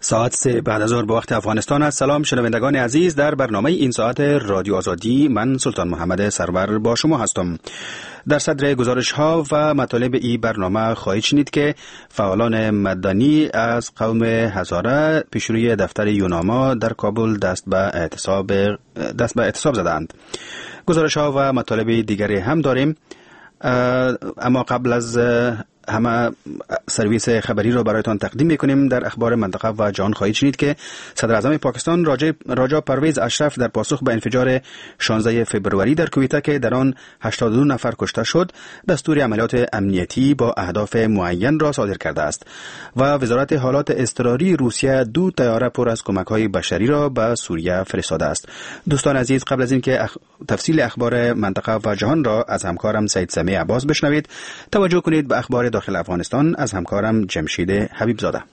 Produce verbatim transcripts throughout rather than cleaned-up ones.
ساعت سه بعد از ظهر به وقت افغانستان است. سلام شنوندگان عزیز، در برنامه این ساعت رادیو آزادی من سلطان محمد سرور با شما هستم. در صدر گزارش ها و مطالب این برنامه خواهید شنید که فعالان مدنی از قوم هزاره پیشروی دفتر یوناما در کابل دست به اعتصاب دست به اعتصاب زدند. گزارش ها و مطالب دیگری هم داریم، اما قبل از همه سرویس خبری را برایتان تقدیم میکنیم. در اخبار منطقه و جهان خواهید شنید که صدر اعظم پاکستان راجا پرویز اشرف در پاسخ به انفجار شانزده فوریه در کویته که در آن هشتاد و دو نفر کشته شد، دستور عملیات امنیتی با اهداف معین را صادر کرده است و وزارت حالات اضطراری روسیه دو طیاره پر از کمک‌های بشری را به سوریه فرستاده است. دوستان عزیز، قبل از اینکه اخ... تفصیل اخبار منطقه و جهان را از همکارم سید سمیع عباس بشنوید، توجه کنید به اخبار داخل افغانستان از همکارم جمشید حبیب زاده.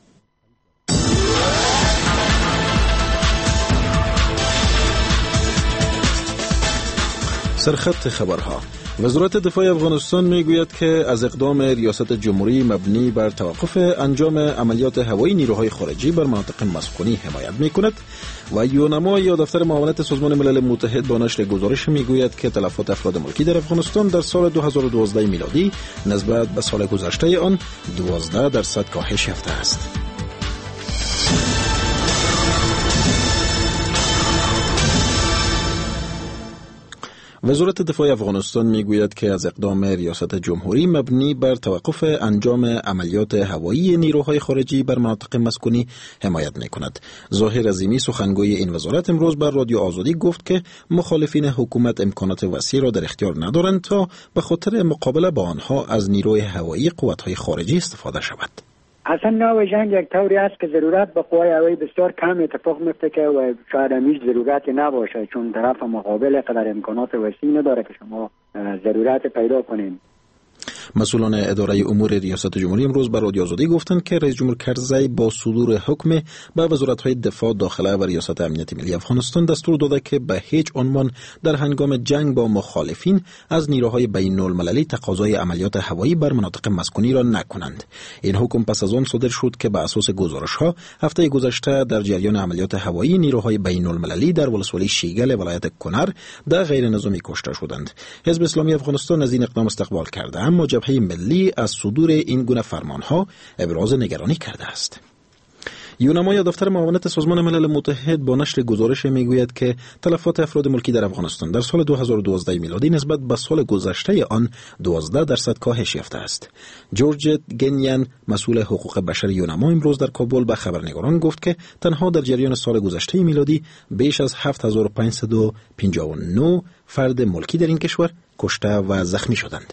سرخط خبرها. وزارت دفاع افغانستان میگوید که از اقدام ریاست جمهوری مبنی بر توقف انجام عملیات هوایی نیروهای خارجی بر مناطق مسکونی حمایت میکند و یوناما یا دفتر معاونت سازمان ملل متحد با نشر گزارش میگوید که تلفات افراد ملکی در افغانستان در سال دو هزار و دوازده میلادی نسبت به سال گذشته آن دوازده درصد کاهش یافته است. وزارت دفاع افغانستان میگوید که از اقدام ریاست جمهوری مبنی بر توقف انجام عملیات هوایی نیروهای خارجی بر مناطق مسکونی حمایت میکند. ظاهر عظیمی سخنگوی این وزارت امروز بر رادیو آزادی گفت که مخالفین حکومت امکانات وسیع را در اختیار ندارند تا به خاطر مقابله با آنها از نیروی هوایی قوت‌های خارجی استفاده شود. اصلا نوع جنگ یک طوری است که ضرورت به قوای هوایی بسیار کم اتفاق میفته که و شاید همیش ضرورتی نباشه، چون طرف مقابل قدر امکانات وسیع نداره که شما ضرورت پیدا کنین. مسئولان اداره امور ریاست جمهوری امروز بر رادیو آزادی گفتند که رئیس جمهور کرزی با صدور حکم به وزارت‌های دفاع، داخله و ریاست امنیت ملی افغانستان دستور داده که به هیچ عنوان در هنگام جنگ با مخالفین از نیروهای بین‌المللی تقاضای عملیات هوایی بر مناطق مسکونی را نکنند. این حکم پس از آن صادر شد که به اساس گزارش‌ها هفته گذشته در جریان عملیات هوایی نیروهای بین‌المللی در ولسوالی شیگل ولایت کنر در غیر نظامی کشته شدند. حزب اسلامی افغانستان از این اقدام استقبال کرده، اما جبهه ملی از صدور این گونه فرمانها ابراز نگرانی کرده است. یوناما یا دفتر معاونت سازمان ملل متحد با نشر گزارش میگوید که تلفات افراد ملکی در افغانستان در سال دو هزار و دوازده میلادی نسبت به سال گذشته آن دوازده درصد کاهش یافته است. جورج گنیان، مسئول حقوق بشر یوناما، امروز در کابل به خبرنگاران گفت که تنها در جریان سال گذشته میلادی بیش از هفت هزار و پانصد و پنجاه و نه فرد ملکی در این کشور کشته و زخمی شدند.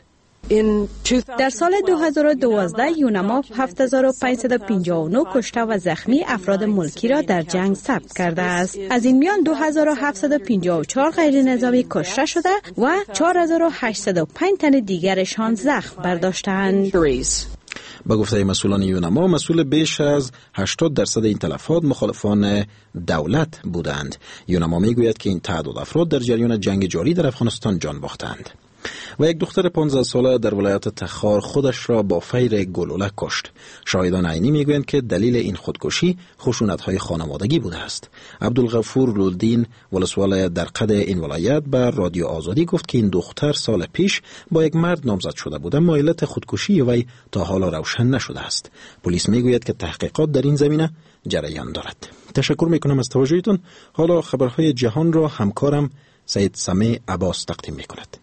در سال دو هزار و دوازده یوناما هفت هزار و پانصد و پنجاه و نه کشته و زخمی افراد ملکی را در جنگ ثبت کرده است. از این میان دو هزار و هفتصد و پنجاه و چهار غیر نظامی کشته شده و چهار هزار و هشتصد و پنج تن دیگرشان زخم برداشتند. با گفته مسئولان یوناما، مسئول بیش از هشتاد درصد این تلفات مخالفان دولت بودند. یوناما میگوید که این تعداد افراد در جریان جنگ جاری در افغانستان جان باختند. و یک دختر پانزده ساله در ولایت تخار خودش را با فیر گلوله کشت. شاهدان عینی میگویند که دلیل این خودکشی خشونت‌های خانوادگی بوده است. عبدالغفور لولدین، ولسوال درقد این ولایت، بر رادیو آزادی گفت که این دختر سال پیش با یک مرد نامزد شده بود، اما علت خودکشی وی تا حالا روشن نشده است. پلیس میگوید که تحقیقات در این زمینه جریان دارد. تشکر میکنم از توجهتون. حالا خبرهای جهان را همکارم سید سمیع عباس تقدیم میکند.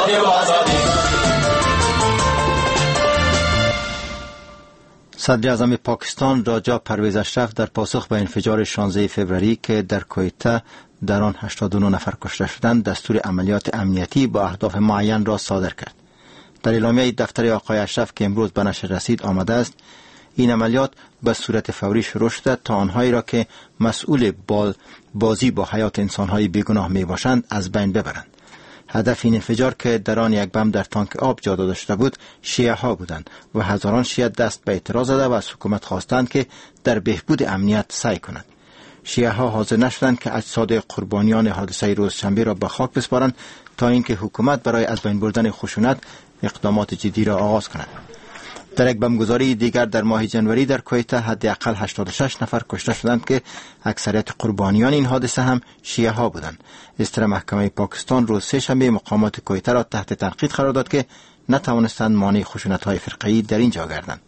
صدر اعظم پاکستان راجا پرویز اشرف در پاسخ به انفجار شانزده فوریه که در کویته در آن هشتاد و نه نفر کشته شدند دستور عملیات امنیتی با اهداف معین را صادر کرد. در اعلامیه دفتر آقای اشرف که امروز به نشر رسید آمده است این عملیات به صورت فوری شروع شده تا آنهایی را که مسئول بازی با حیات انسانهای بیگناه می باشند از بین ببرند. هدف این انفجار که در آن یک بم در تانک آب جا داده شده بود شیعه ها بودند و هزاران شیعه دست به اعتراض زده و از حکومت خواستند که در بهبود امنیت سعی کند. شیعه ها حاضر نشدند که اجساد قربانیان حادثه روز شنبه را به خاک بسپارند تا اینکه حکومت برای از بین بردن خشونت اقدامات جدی را آغاز کند. در یک بمبگذاری دیگر در ماه جنوری در کویته حداقل هشتاد و شش نفر کشته شدند که اکثریت قربانیان این حادثه هم شیعه ها بودند. استر محکمه پاکستان روز سه شنبه مقامات کویته را تحت تنقید قرار داد که نتوانستند مانع خشونت های فرقه‌ای در اینجا گردند.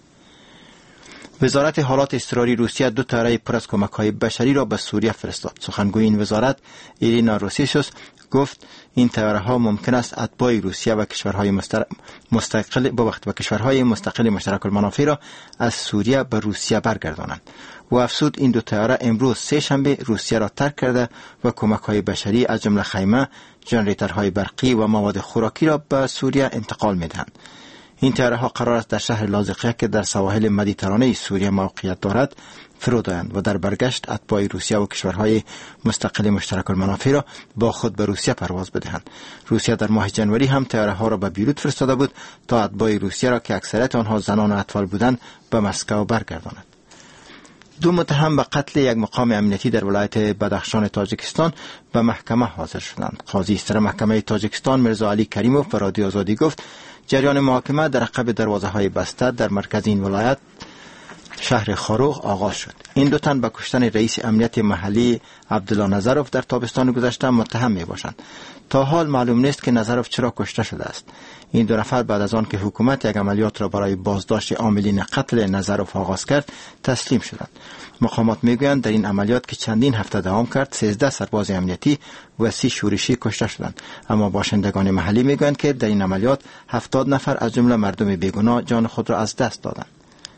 وزارت حالات اضطراری روسیه دو طیاره پر از کمک‌های بشری را به سوریه فرستاد. سخنگوی این وزارت ایرینا روسیشوس گفت این طیاره‌ها ممکن است اتباع روسیه و کشورهای مستقل با وقت و کشورهای مستقل مشترک المنافع را از سوریه به روسیه برگردانند. و افزود این دو طیاره امروز سه شنبه روسیه را ترک کرده و کمک‌های بشری از جمله خیمه، ژنراتورهای برقی و مواد خوراکی را به سوریه انتقال می‌دهند. این طیاره‌ها قرار است در شهر لاذقیه که در سواحل مدیترانه سوریه موقعیت دارد فرود آیند و در برگشت اتباع روسیه و کشورهای مستقل مشترک المنافع را با خود به روسیه پرواز بدهند. روسیه در ماه جنوری هم طیاره‌ها را به بیروت فرستاده بود تا اتباع روسیه را که اکثریت آنها زنان و اطفال بودند به مسکو برگرداند. دو متهم به قتل یک مقام امنیتی در ولایت بدخشان تاجیکستان به محکمه حاضر شدند. قاضی استر محکمه تاجیکستان مرزا علی کریموف به رادیو آزادی گفت جریان محاکمه در عقب دروازه‌های بسته در مرکز این ولایت شهر خاروغ آغاز شد. این دو تن به کشتن رئیس امنیت محلی عبدالله نظروف در تابستان گذشته متهم می باشند. تا حال معلوم نیست که نظروف چرا کشته شده است. این دو نفر بعد از آن که حکومت یک عملیات را برای بازداشت عاملین قتل نظروف آغاز کرد تسلیم شدند. مقامات میگویند در این عملیات که چندین هفته دوام کرد سیزده سرباز امنیتی و سی شورشی کشته شدند، اما باشندگان محلی میگویند که در این عملیات هفتاد نفر از جمله مردم بیگناه جان خود را از دست دادند.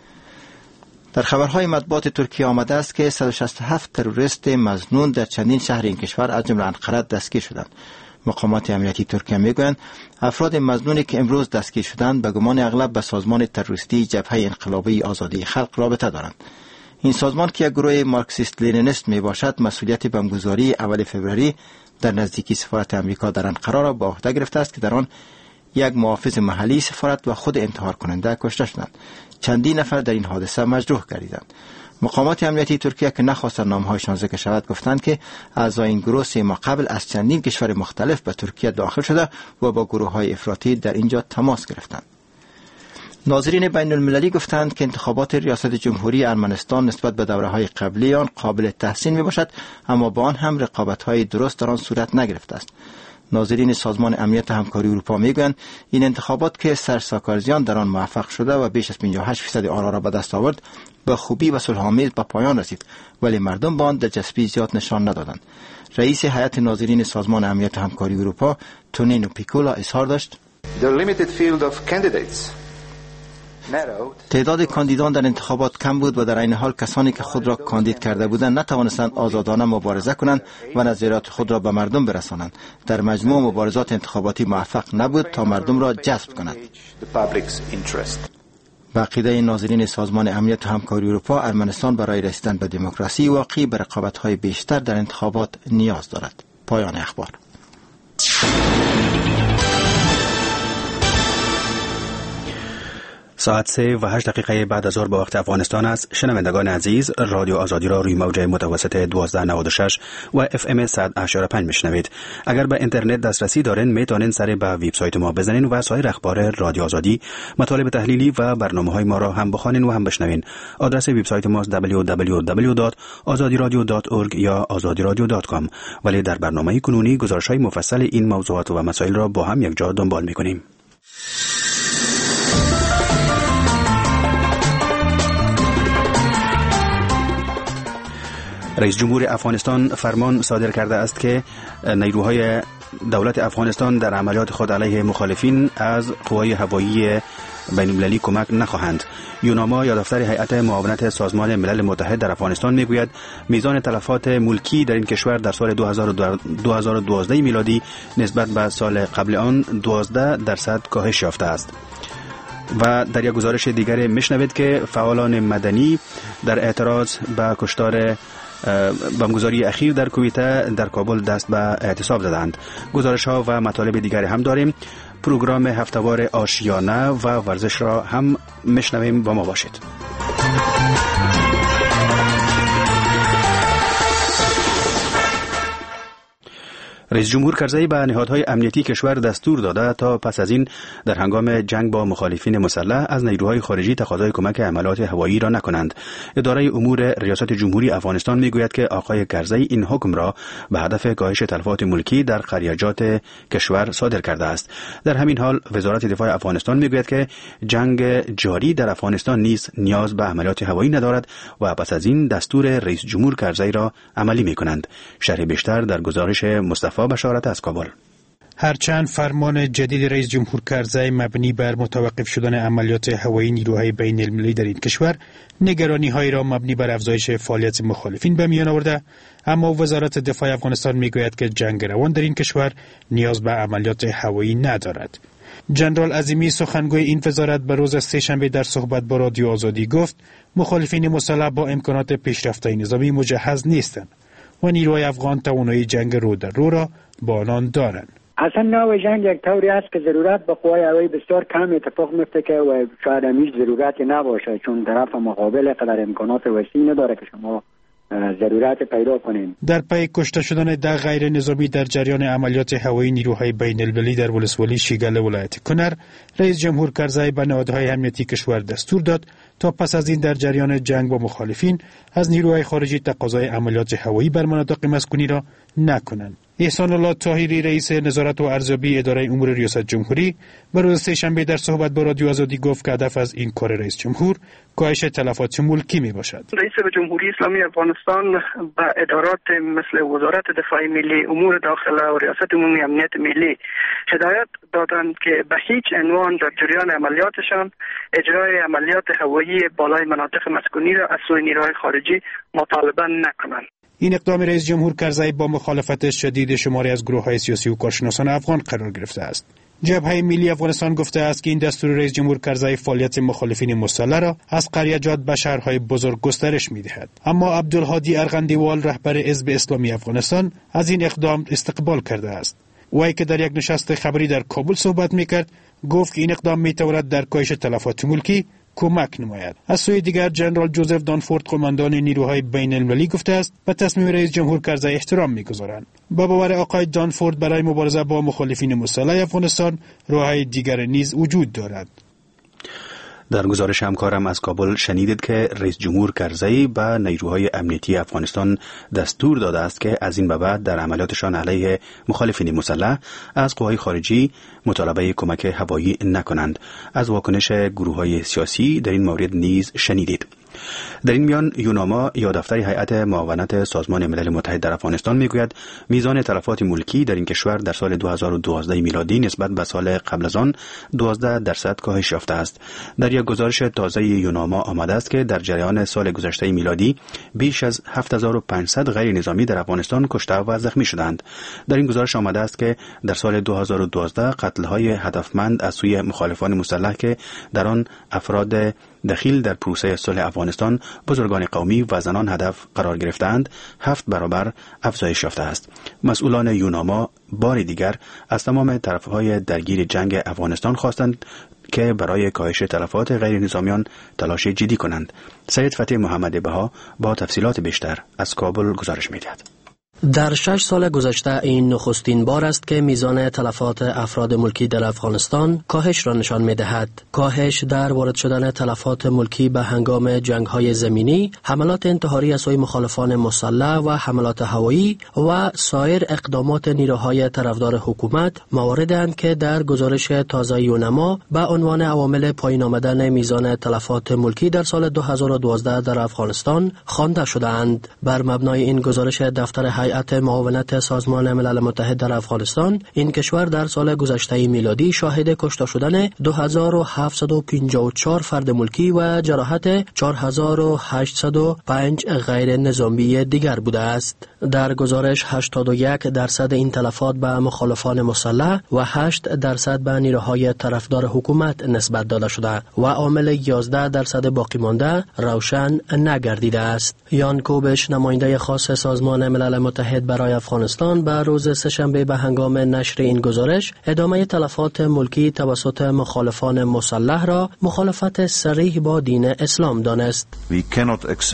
در خبرهای مطبوعات ترکیه آمده است که صد و شصت و هفت تروریست مظنون در چندین شهر این کشور از جمله انقره دستگیر شدند. مقامات امنیتی ترکیه میگویند افراد مظنونی که امروز دستگیر شدند به گمان اغلب به سازمان تروریستی جبهه انقلابی آزادی خلق رابطه دارند. این سازمان که یک گروه مارکسیست لنینیست می باشد مسئولیت بمبگذاری اول فوریه در نزدیکی سفارت امریکا در انقره را به عهده گرفته است که در آن یک محافظ محلی سفارت و خود انتحار کننده کشته شدند. چندین نفر در این حادثه مجروح گردیدند. مقامات امنیتی ترکیه که نخواستند نامهایشان ذکر شود گفتند که اعضای این گروه سه ماه قبل از چندین کشور مختلف به ترکیه داخل شده و با گروه‌های افراطی در اینجا تماس گرفتند. ناظرین بین المللی گفتند که انتخابات ریاست جمهوری ارمنستان نسبت به دوره‌های قبلی آن قابل تحسین میباشد، اما با آن هم رقابت‌های درست در آن صورت نگرفته است. ناظرین سازمان امنیت همکاری اروپا میگویند این انتخابات که سر سارکوزی در آن موفق شده و بیش از پنجاه و هشت درصد آرا را به دست آورد به خوبی و صلح‌آمیز به پایان رسید، ولی مردم با آن دلچسپی زیاد نشان ندادند. رئیس هیئت ناظرین سازمان امنیت همکاری اروپا تونینو پیکولا اظهار داشت تعداد کاندیدان در انتخابات کم بود و در این حال کسانی که خود را کاندید کرده بودند نتوانستند آزادانه مبارزه کنند و نظریات خود را به مردم برسانند. در مجموع مبارزات انتخاباتی موفق نبود تا مردم را جذب کند. به عقیده ناظرین سازمان امنیت و همکاری اروپا ارمنستان برای رسیدن به دموکراسی واقعی به رقابت‌های بیشتر در انتخابات نیاز دارد. پایان اخبار. ساعت سه و هشت دقیقه بعد از ظهر به وقت افغانستان است. شنوندگان عزیز، رادیو آزادی را روی موج متوسط دوازده نود و شش و اف ام صد و هشتاد و پنج میشنوید. اگر به اینترنت دسترسی دارین میتونین سر به وبسایت ما بزنین و سایر اخبار رادیو آزادی، مطالب تحلیلی و برنامه‌های ما را هم بخوانین و هم بشنوین. آدرس وبسایت ما دبلیو دبلیو دبلیو دات آزادی رادیو دات اورگ یا آزادی رادیو دات کام. ولی در برنامه کنونی گزارش‌های مفصل این موضوعات و مسائل را با هم یک جا دنبال می‌کنیم. رئیس جمهور افغانستان فرمان صادر کرده است که نیروهای دولت افغانستان در عملیات خود علیه مخالفین از قوای هوایی بین المللی کمک نخواهند. یوناما یا دفتر هیئت معاونت سازمان ملل متحد در افغانستان میگوید میزان تلفات ملکی در این کشور در سال دو هزار و دوازده میلادی نسبت به سال قبل آن دوازده درصد کاهش یافته است. و در یک گزارش دیگر میشنوید که فعالان مدنی در اعتراض به کشتار بمبگذاری اخیر در کویته در کابل دست به اعتصاب زدند. گزارش ها و مطالب دیگری هم داریم. پروگرام هفتهوار آشیانه و ورزش را هم میشنویم. با ما باشید. رئیس جمهور کرزی به نهادهای امنیتی کشور دستور داده تا پس از این در هنگام جنگ با مخالفین مسلح از نیروهای خارجی تقاضای کمک حملات هوایی را نکنند. اداره امور ریاست جمهوری افغانستان میگوید که آقای کرزی این حکم را به هدف کاهش تلفات ملکی در خریجات کشور صادر کرده است. در همین حال وزارت دفاع افغانستان میگوید که جنگ جاری در افغانستان نیز نیاز به عملیات هوایی ندارد و پس از این دستور رئیس جمهور کرزی را عملی میکنند. شرح بیشتر در گزارش مصطفی بشارت از کابل. هرچند فرمان جدید رئیس جمهور کرزی مبنی بر متوقف شدن عملیات هوایی نیروهای بین المللی در این کشور نگرانی هایی را مبنی بر افزایش فعالیت مخالفین به میان آورده، اما وزارت دفاع افغانستان میگوید که جنگ روان در این کشور نیاز به عملیات هوایی ندارد. جنرال عظیمی سخنگوی این وزارت به روز سه‌شنبه در صحبت با رادیو آزادی گفت مخالفین مسلح با امکانات پیشرفته نظامی مجهز نیستند و نیروهای افغان توانایی جنگ رو در رو را با آنان دارند. اصلا نوع جنگ یک طوری است که ضرورت به قوای هوایی بسیار کم اتفاق میفته که و شاید همیش ضرورتی نباشه، چون طرف مقابل قدر امکانات وسیع نداره که شما ضرورت پیدا کنیم. در پی کشته شدن ده غیر نظامی در جریان عملیات هوایی نیروهای بین المللی در ولسوالی شیگل ولایت کنر، رئیس جمهور کرزی به نهادهای امنیتی کشور دستور داد تا پس از این در جریان جنگ با مخالفین از نیروهای خارجی تقاضای عملیات هوایی بر مناطق مسکونی را نکنند. احسان الله طاهری رئیس نظارت و ارزیابی اداره امور ریاست جمهوری به روز سه‌شنبه در صحبت با رادیو آزادی گفت که هدف از این کار رئیس جمهور کاهش تلفات ملکی می باشد. رئیس جمهوری اسلامی افغانستان به ادارات مثل وزارت دفاع ملی، امور داخله و ریاست عمومی امنیت ملی هدایت دادند که به هیچ عنوان در جریان عملیاتشان اجرای عملیات هوایی بالای مناطق مسکونی را از سوی نیروهای خارجی مطالبه نکنند. این اقدام رئیس جمهور کرزی با مخالفت شدید شماری از گروه‌های سیاسی و کارشناسان افغان قرار گرفته است. جبهه ملی افغانستان گفته است که این دستور رئیس جمهور کرزی فعالیت مخالفین مسلح را از قریجات به شهرهای بزرگ گسترش می‌دهد. اما عبدالهادی ارغندیوال رهبر حزب اسلامی افغانستان از این اقدام استقبال کرده است. وی که در یک نشست خبری در کابل صحبت می‌کرد، گفت که این اقدام می‌تواند در کاهش تلفات ملکی کمک نماید. از سوی دیگر جنرال جوزف دانفورد قماندان نیروهای بین المللی گفته است به تصمیم رئیس جمهور کرزی احترام می‌گذارند. با باور آقای دانفورد برای مبارزه با مخالفین مسلح افغانستان راه‌های دیگر نیز وجود دارد. در گزارش همکارم از کابل شنیدید که رئیس جمهور کرزی به نیروهای امنیتی افغانستان دستور داده است که از این به بعد در عملیاتشان علیه مخالفین مسلح از قوای خارجی مطالبه کمک هوایی نکنند. از واکنش گروه‌های سیاسی در این مورد نیز شنیدید. در این میان یوناما یا دفتر هیئت معاونت سازمان ملل متحد در افغانستان میگوید میزان تلفات ملکی در این کشور در سال دو هزار و دوازده میلادی نسبت به سال قبل از آن دوازده درصد کاهش یافته است. در یک گزارش تازه یوناما آمده است که در جریان سال گذشته میلادی بیش از هفت هزار و پانصد غیر نظامی در افغانستان کشته و زخمی شدند. در این گزارش آمده است که در سال دو هزار و دوازده قتل‌های هدفمند از سوی مخالفان مسلح که در آن افراد دخیل در پروسه صلح افغانستان، بزرگان قومی و زنان هدف قرار گرفتند، هفت برابر افزایش یافته است. مسئولان یوناما بار دیگر از تمام طرفهای درگیر جنگ افغانستان خواستند که برای کاهش تلفات غیر نظامیان تلاش جدی کنند. سید فتح محمد بها با تفصیلات بیشتر از کابل گزارش می‌دهد. در شش سال گذشته این نخستین بار است که میزان تلفات افراد ملکی در افغانستان کاهش را نشان می‌دهد. کاهش در وارد شدن تلفات ملکی به هنگام جنگ‌های زمینی، حملات انتحاری از سوی مخالفان مسلح و حملات هوایی و سایر اقدامات نیروهای طرفدار حکومت مواردند که در گزارش تازه یونما به عنوان عوامل پایین آمدن میزان تلفات ملکی در سال دو هزار و دوازده در افغانستان خوانده شدند. بر مبنای این گزارش دفتر هیئت معاونت سازمان ملل متحد در افغانستان، این کشور در سال گذشته میلادی شاهد کشته شدن دو هزار و هفتصد و پنجاه و چهار فرد ملکی و جراحت چهار هزار و هشتصد و پنج غیر نظامی دیگر بوده است. در گزارش هشتاد و یک درصد این تلفات به مخالفان مسلح و هشت درصد به نیروهای طرفدار حکومت نسبت داده شده و عامل یازده درصد باقی مانده روشن نگردیده است. یان کوبش، نماینده خاص سازمان ملل متحد برای افغانستان، به روز سه‌شنبه به هنگام نشر این گزارش ادامه تلفات ملکی توسط مخالفان مسلح را مخالفت صریح با دین اسلام دانست. We cannot accept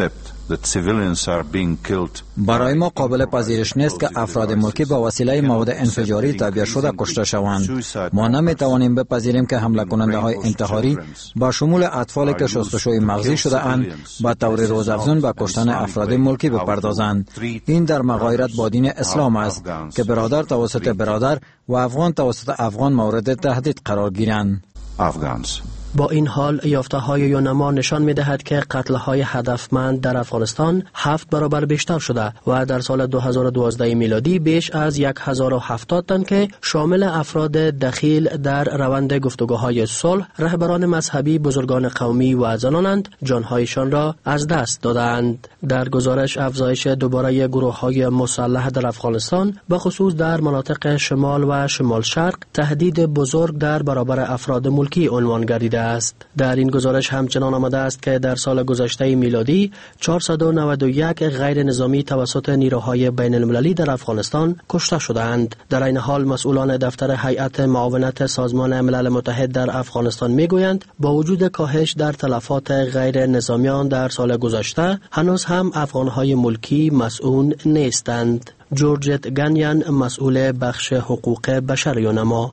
برای ما قابل پذیرش نیست که افراد ملکی با وسیله مواد انفجاری تعبیه شده کشته شوند. ما نمی توانیم بپذیریم که حمله کننده های انتحاری با شمول اطفالی که شستشوی مغزی شده اند به طور روزافزون به کشتن افراد ملکی بپردازند. این در مغایرت با دین اسلام است که برادر توسط برادر و افغان توسط افغان مورد تهدید قرار گیرند. با این حال یافته‌های یونما نشان می‌دهد که قتل‌های هدفمند در افغانستان هفت برابر بیشتر شده و در سال دو هزار و دوازده میلادی بیش از هزار و هفتاد تن که شامل افراد دخیل در روند گفتگوهای صلح، رهبران مذهبی، بزرگان قومی و زنانند جان‌هایشان را از دست دادند. در گزارش افزایش دوباره گروه‌های مسلح در افغانستان به خصوص در مناطق شمال و شمال شرق تهدید بزرگ در برابر افراد ملکی عنوان گردیده است. در این گزارش همچنان آمده است که در سال گذشته میلادی چهارصد و نود و یک غیر نظامی توسط نیروهای بین المللی در افغانستان کشته شدند. در این حال مسئولان دفتر هیئت معاونت سازمان ملل متحد در افغانستان میگویند با وجود کاهش در تلفات غیر نظامیان در سال گذشته هنوز هم افغانهای ملکی مسئول نیستند. جورجت گانیان مسئول بخش حقوق بشر یونما: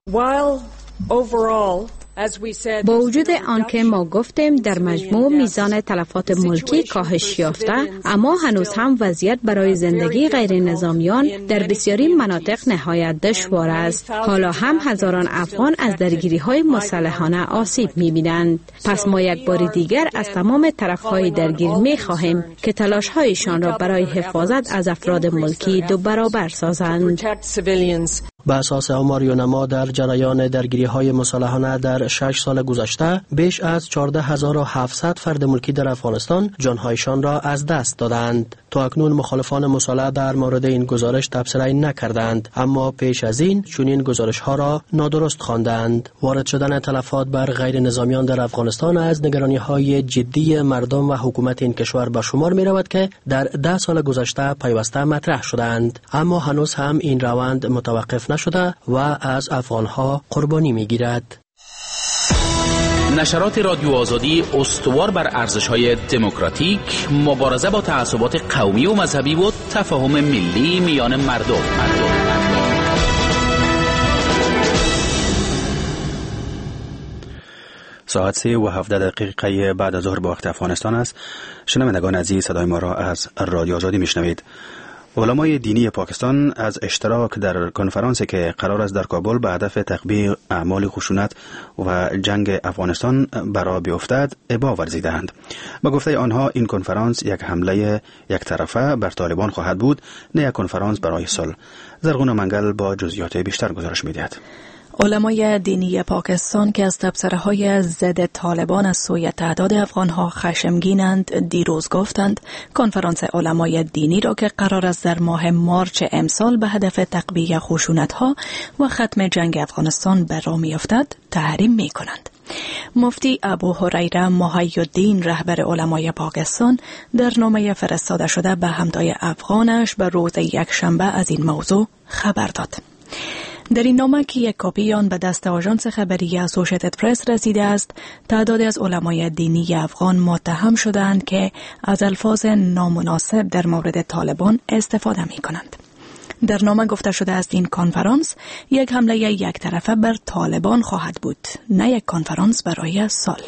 با وجود آنکه ما گفتیم در مجموع میزان تلفات ملکی کاهش یافته، اما هنوز هم وضعیت برای زندگی غیر نظامیان در بسیاری مناطق نهایت دشوار است. حالا هم هزاران افغان از درگیری های مسلحانه آسیب می‌بینند. پس ما یک بار دیگر از تمام طرف‌های درگیر می‌خواهیم که تلاش‌هایشان را برای حفاظت از افراد ملکی دو برابر سازند. به اساس آمار یونما در جریان درگیری های مسلحانه در شش سال گذشته بیش از چهارده هزار و هفتصد فرد ملکی در افغانستان جانهایشان را از دست دادند. تا اکنون مخالفان مسلح در مورد این گزارش تبصره نکردند، اما پیش از این چنین گزارش ها را نادرست خواندند. وارد شدن تلفات بر غیر نظامیان در افغانستان از نگرانی های جدی مردم و حکومت این کشور به شمار می رود که در ده سال گذشته پیوسته مطرح شدند، اما هنوز هم این روند متوقف نشده و از افغانها قربانی می گیرد. نشرات رادیو آزادی استوار بر ارزش‌های دموکراتیک، مبارزه با تعصبات قومی و مذهبی و تفاهم ملی میان مردم. ساعت سه و هفده دقیقه بعد از ظهر به وقت افغانستان است. شنوندگان عزیز، صدای ما را از رادیو آزادی میشنوید. علمای دینی پاکستان از اشتراک در کنفرانسی که قرار است در کابل به هدف تقبیح اعمال خشونت و جنگ افغانستان برا بیفتد ابا ورزیدند. با گفته آنها این کنفرانس یک حمله یک طرفه بر طالبان خواهد بود، نه یک کنفرانس برای صلح. زرغون منگل با جزئیات بیشتر گزارش می‌دهد. علمای دینی پاکستان که از تبصره‌های ضد طالبان از سوی تعداد افغان‌ها خشمگینند، دیروز گفتند کنفرانس علمای دینی را که قرار است در ماه مارچ امسال به هدف تقویه خشونت‌ها و ختم جنگ افغانستان به راه می‌افتد تحریم می‌کنند. مفتی ابو هریره محی الدین رهبر علمای پاکستان در نامه فرستاده شده به همتای افغانش به روز یکشنبه از این موضوع خبر داد. در این نامه که یک کپی آن به دست آژانس خبری اسوسییتد پرس رسیده است، تعدادی از علمای دینی افغان متهم شدند که از الفاظ نامناسب در مورد طالبان استفاده می کنند. در نامه گفته شده است این کنفرانس یک حمله یک طرفه بر طالبان خواهد بود، نه یک کنفرانس برای صلح.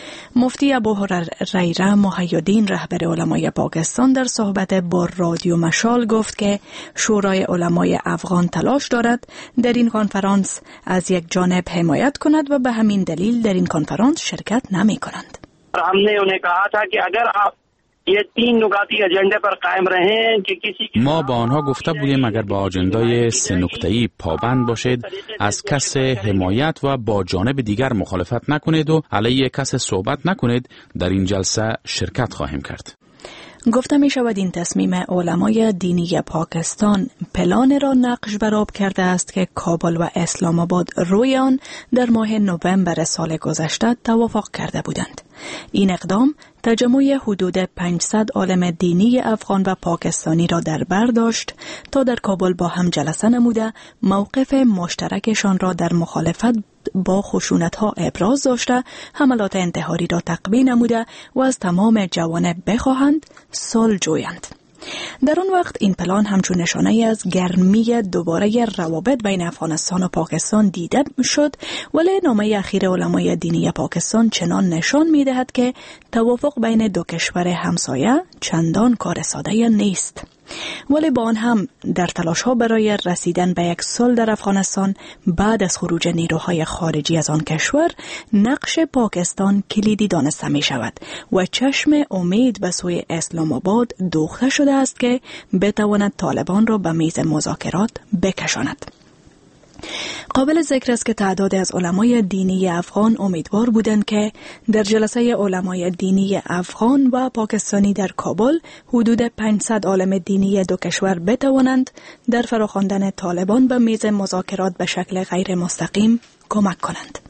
مفتی ابو هریره محی الدین رهبر علمای پاکستان در صحبت با رادیو مشال گفت که شورای علمای افغان تلاش دارد در این کنفرانس از یک جانب حمایت کند و به همین دلیل در این کنفرانس شرکت نمی کنند. हमने उन्हें कहा था कि अगर आप ये तीन नुकाती एजेंडे पर कायम रहें कि किसी ما با آنها گفته بودیم اگر با آجندای سه نکته‌ای پابند باشید، از کس حمایت و با جانب دیگر مخالفت نکنید و علیه کس صحبت نکنید، در این جلسه شرکت خواهیم کرد. گفته می شود این تصمیم علمای دینی پاکستان پلان را نقش برآب کرده است که کابل و اسلام آباد روی آن در ماه نوامبر سال گذشته توافق کرده بودند. این اقدام تجمع حدود پانصد عالم دینی افغان و پاکستانی را در بر داشت تا در کابل با هم جلسه نموده موقف مشترکشان را در مخالفت با خشونت‌ها ابراز داشته، حملات انتحاری را تقویه نموده و از تمام جوانب بخواهند صلح جویند. در آن وقت این پلان همچون نشانه از گرمی دوباره روابط بین افغانستان و پاکستان دیده شد، ولی نامه اخیر علمای دینی پاکستان چنان نشان می دهد که توافق بین دو کشور همسایه چندان کار ساده نیست. ولی با آن هم در تلاش ها برای رسیدن به یک صلح در افغانستان بعد از خروج نیروهای خارجی از آن کشور، نقش پاکستان کلیدی دانسته می شود و چشم امید به سوی اسلام آباد دوخته شده است که بتواند طالبان را به میز مذاکرات بکشاند. قابل ذکر است که تعداد از علمای دینی افغان امیدوار بودند که در جلسه علمای دینی افغان و پاکستانی در کابل حدود پانصد عالم دینی دو کشور بتوانند در فراخواندن طالبان به میز مذاکرات به شکل غیر مستقیم کمک کنند.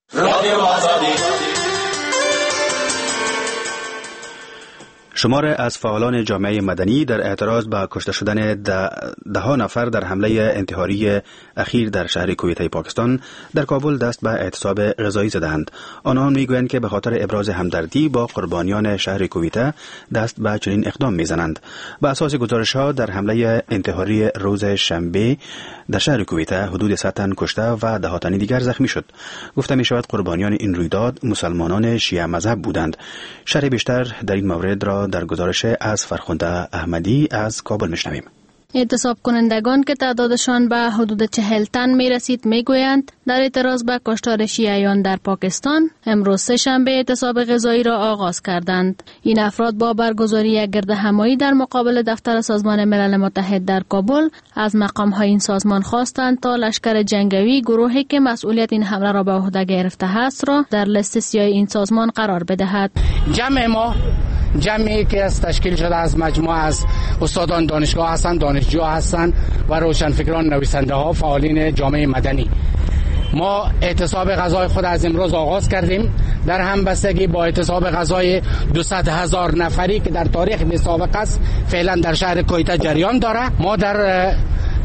شمار از فعالان جامعه مدنی در اعتراض به کشته شدن ده, ده ها نفر در حمله انتحاری اخیر در شهر کویته پاکستان در کابل دست به اعتصاب غذایی زدند. آنان میگویند که به خاطر ابراز همدردی با قربانیان شهر کویته دست به چنین اقدام میزنند. به اساس گزارش ها در حمله انتحاری روز شنبه در شهر کویته حدود صد تن کشته و ده ها تن دیگر زخمی شد. گفته می شود قربانیان این رویداد مسلمانان شیعه مذهب بودند. شرح بیشتر در این مورد را در گزارش از فرخنده احمدی از کابل میشنویم. اعتصاب کنندگان که تعدادشان به حدود چهل تن می رسید می گویند در اعتراض به کشتار شیعیان در پاکستان امروز سه شنبه اعتصاب غذایی را آغاز کردند. این افراد با برگزاری یک گردهمایی در مقابل دفتر سازمان ملل متحد در کابل از مقام‌های این سازمان خواستند تا لشکر جنگی گروهی که مسئولیت این حمله را به عهده گرفته است را در لیست سیاه این سازمان قرار بدهد. جمع ما جمعی که از تشکیل شده از مجموعه از استادان دانشگاه هستند، دانشجو هستند و روشنفکران، نویسنده ها، فعالین جامعه مدنی. ما اعتصاب غذای خود از امروز آغاز کردیم در همبستگی با اعتصاب غذای دویست هزار نفری که در تاریخ بی سابقه است فعلا در شهر کویته جریان داره. ما در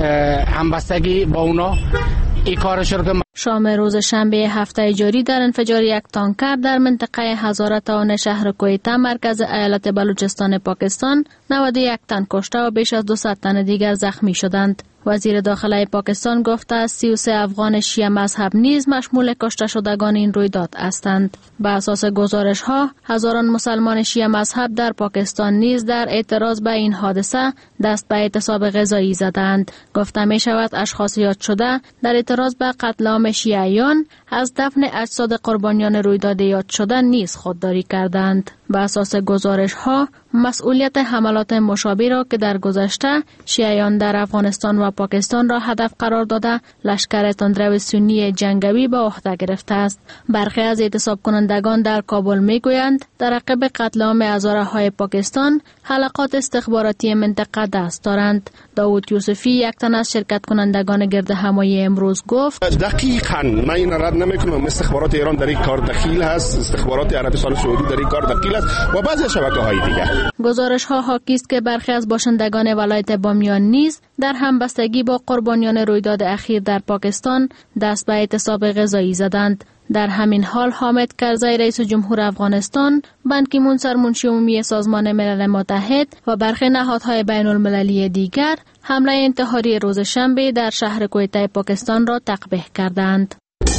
همبستگی با اونا این کار شروع کردیم. شام روز شنبه هفته جاری در انفجار یک تانکر در منطقه هزارت آن شهر کویته مرکز ایالت بلوچستان پاکستان نود و یک تن کشته و بیش از دویست تن دیگر زخمی شدند. وزیر داخله پاکستان گفته است سی و سه افغان شیعه مذهب نیز مشمول کشته شدگان این رویداد هستند. بر اساس گزارش ها هزاران مسلمان شیعه مذهب در پاکستان نیز در اعتراض به این حادثه دست به اعتصاب غذایی زدند. گفته می شود اشخاص یاد شده در اعتراض به قتل عام شیعیان از دفن اجساد قربانیان رویداد یاد شده نیز خودداری کردند. بر اساس گزارش ها مسئولیت حملات مشابه را که در گذشته شیعیان در افغانستان و پاکستان را هدف قرار داده لشکر تندرو سنی جنگی به عهده گرفته است. برخی از اعتصاب کنندگان در کابل میگویند در عقب قتل عام هزاره‌های پاکستان حلقات استخباراتی منطقه دست دارند. داوود یوسفی یک تن از شرکت کنندگان گردهمایی امروز گفت دقیقاً من این رد نمیکنم. استخبارات ایران در این کار دخیل هست، استخبارات عربستان سعودی در این کار دخیل است و بعضی شبکه‌های دیگر. گزارش ها حاکی است که برخی از باشندگان ولایت بامیان نیز در همبستگی با قربانیان رویداد اخیر در پاکستان دست به اعتصاب غذایی زدند. در همین حال حامد کرزی رئیس جمهور افغانستان، بان کی مون سرمنشی عمومی سازمان ملل متحد و برخی نهادهای بین المللی دیگر حمله انتحاری روز شنبه در شهر کویته پاکستان را تقبیح کردند.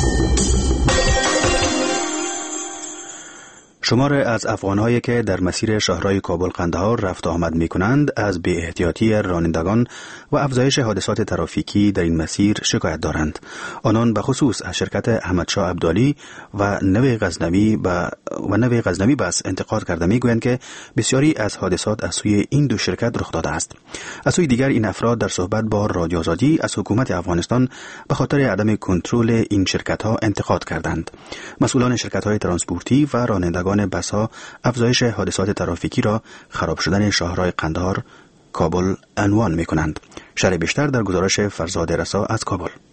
شمار از افغان‌هایی که در مسیر شاهراه کابل قندهار رفت آمد می‌کنند از بی احتیاطی رانندگان و افزایش حادثات ترافیکی در این مسیر شکایت دارند. آنان به خصوص از شرکت احمدشاه عبدالی و نوی غزنوی و و نوی غزنوی بس انتقاد کرده می‌گویند که بسیاری از حادثات از سوی این دو شرکت رخ داده است. از سوی دیگر این افراد در صحبت با رادیو آزادی از حکومت افغانستان به خاطر عدم کنترل این شرکت‌ها انتقاد کردند. مسئولان شرکت‌های ترانسپورتی و رانندگان بس‌ها افزایش حادثات ترافیکی را خراب شدن شاهراه قندهار کابل عنوان می‌کنند. شرح بیشتر در گزارش فرزاد رسا از کابل.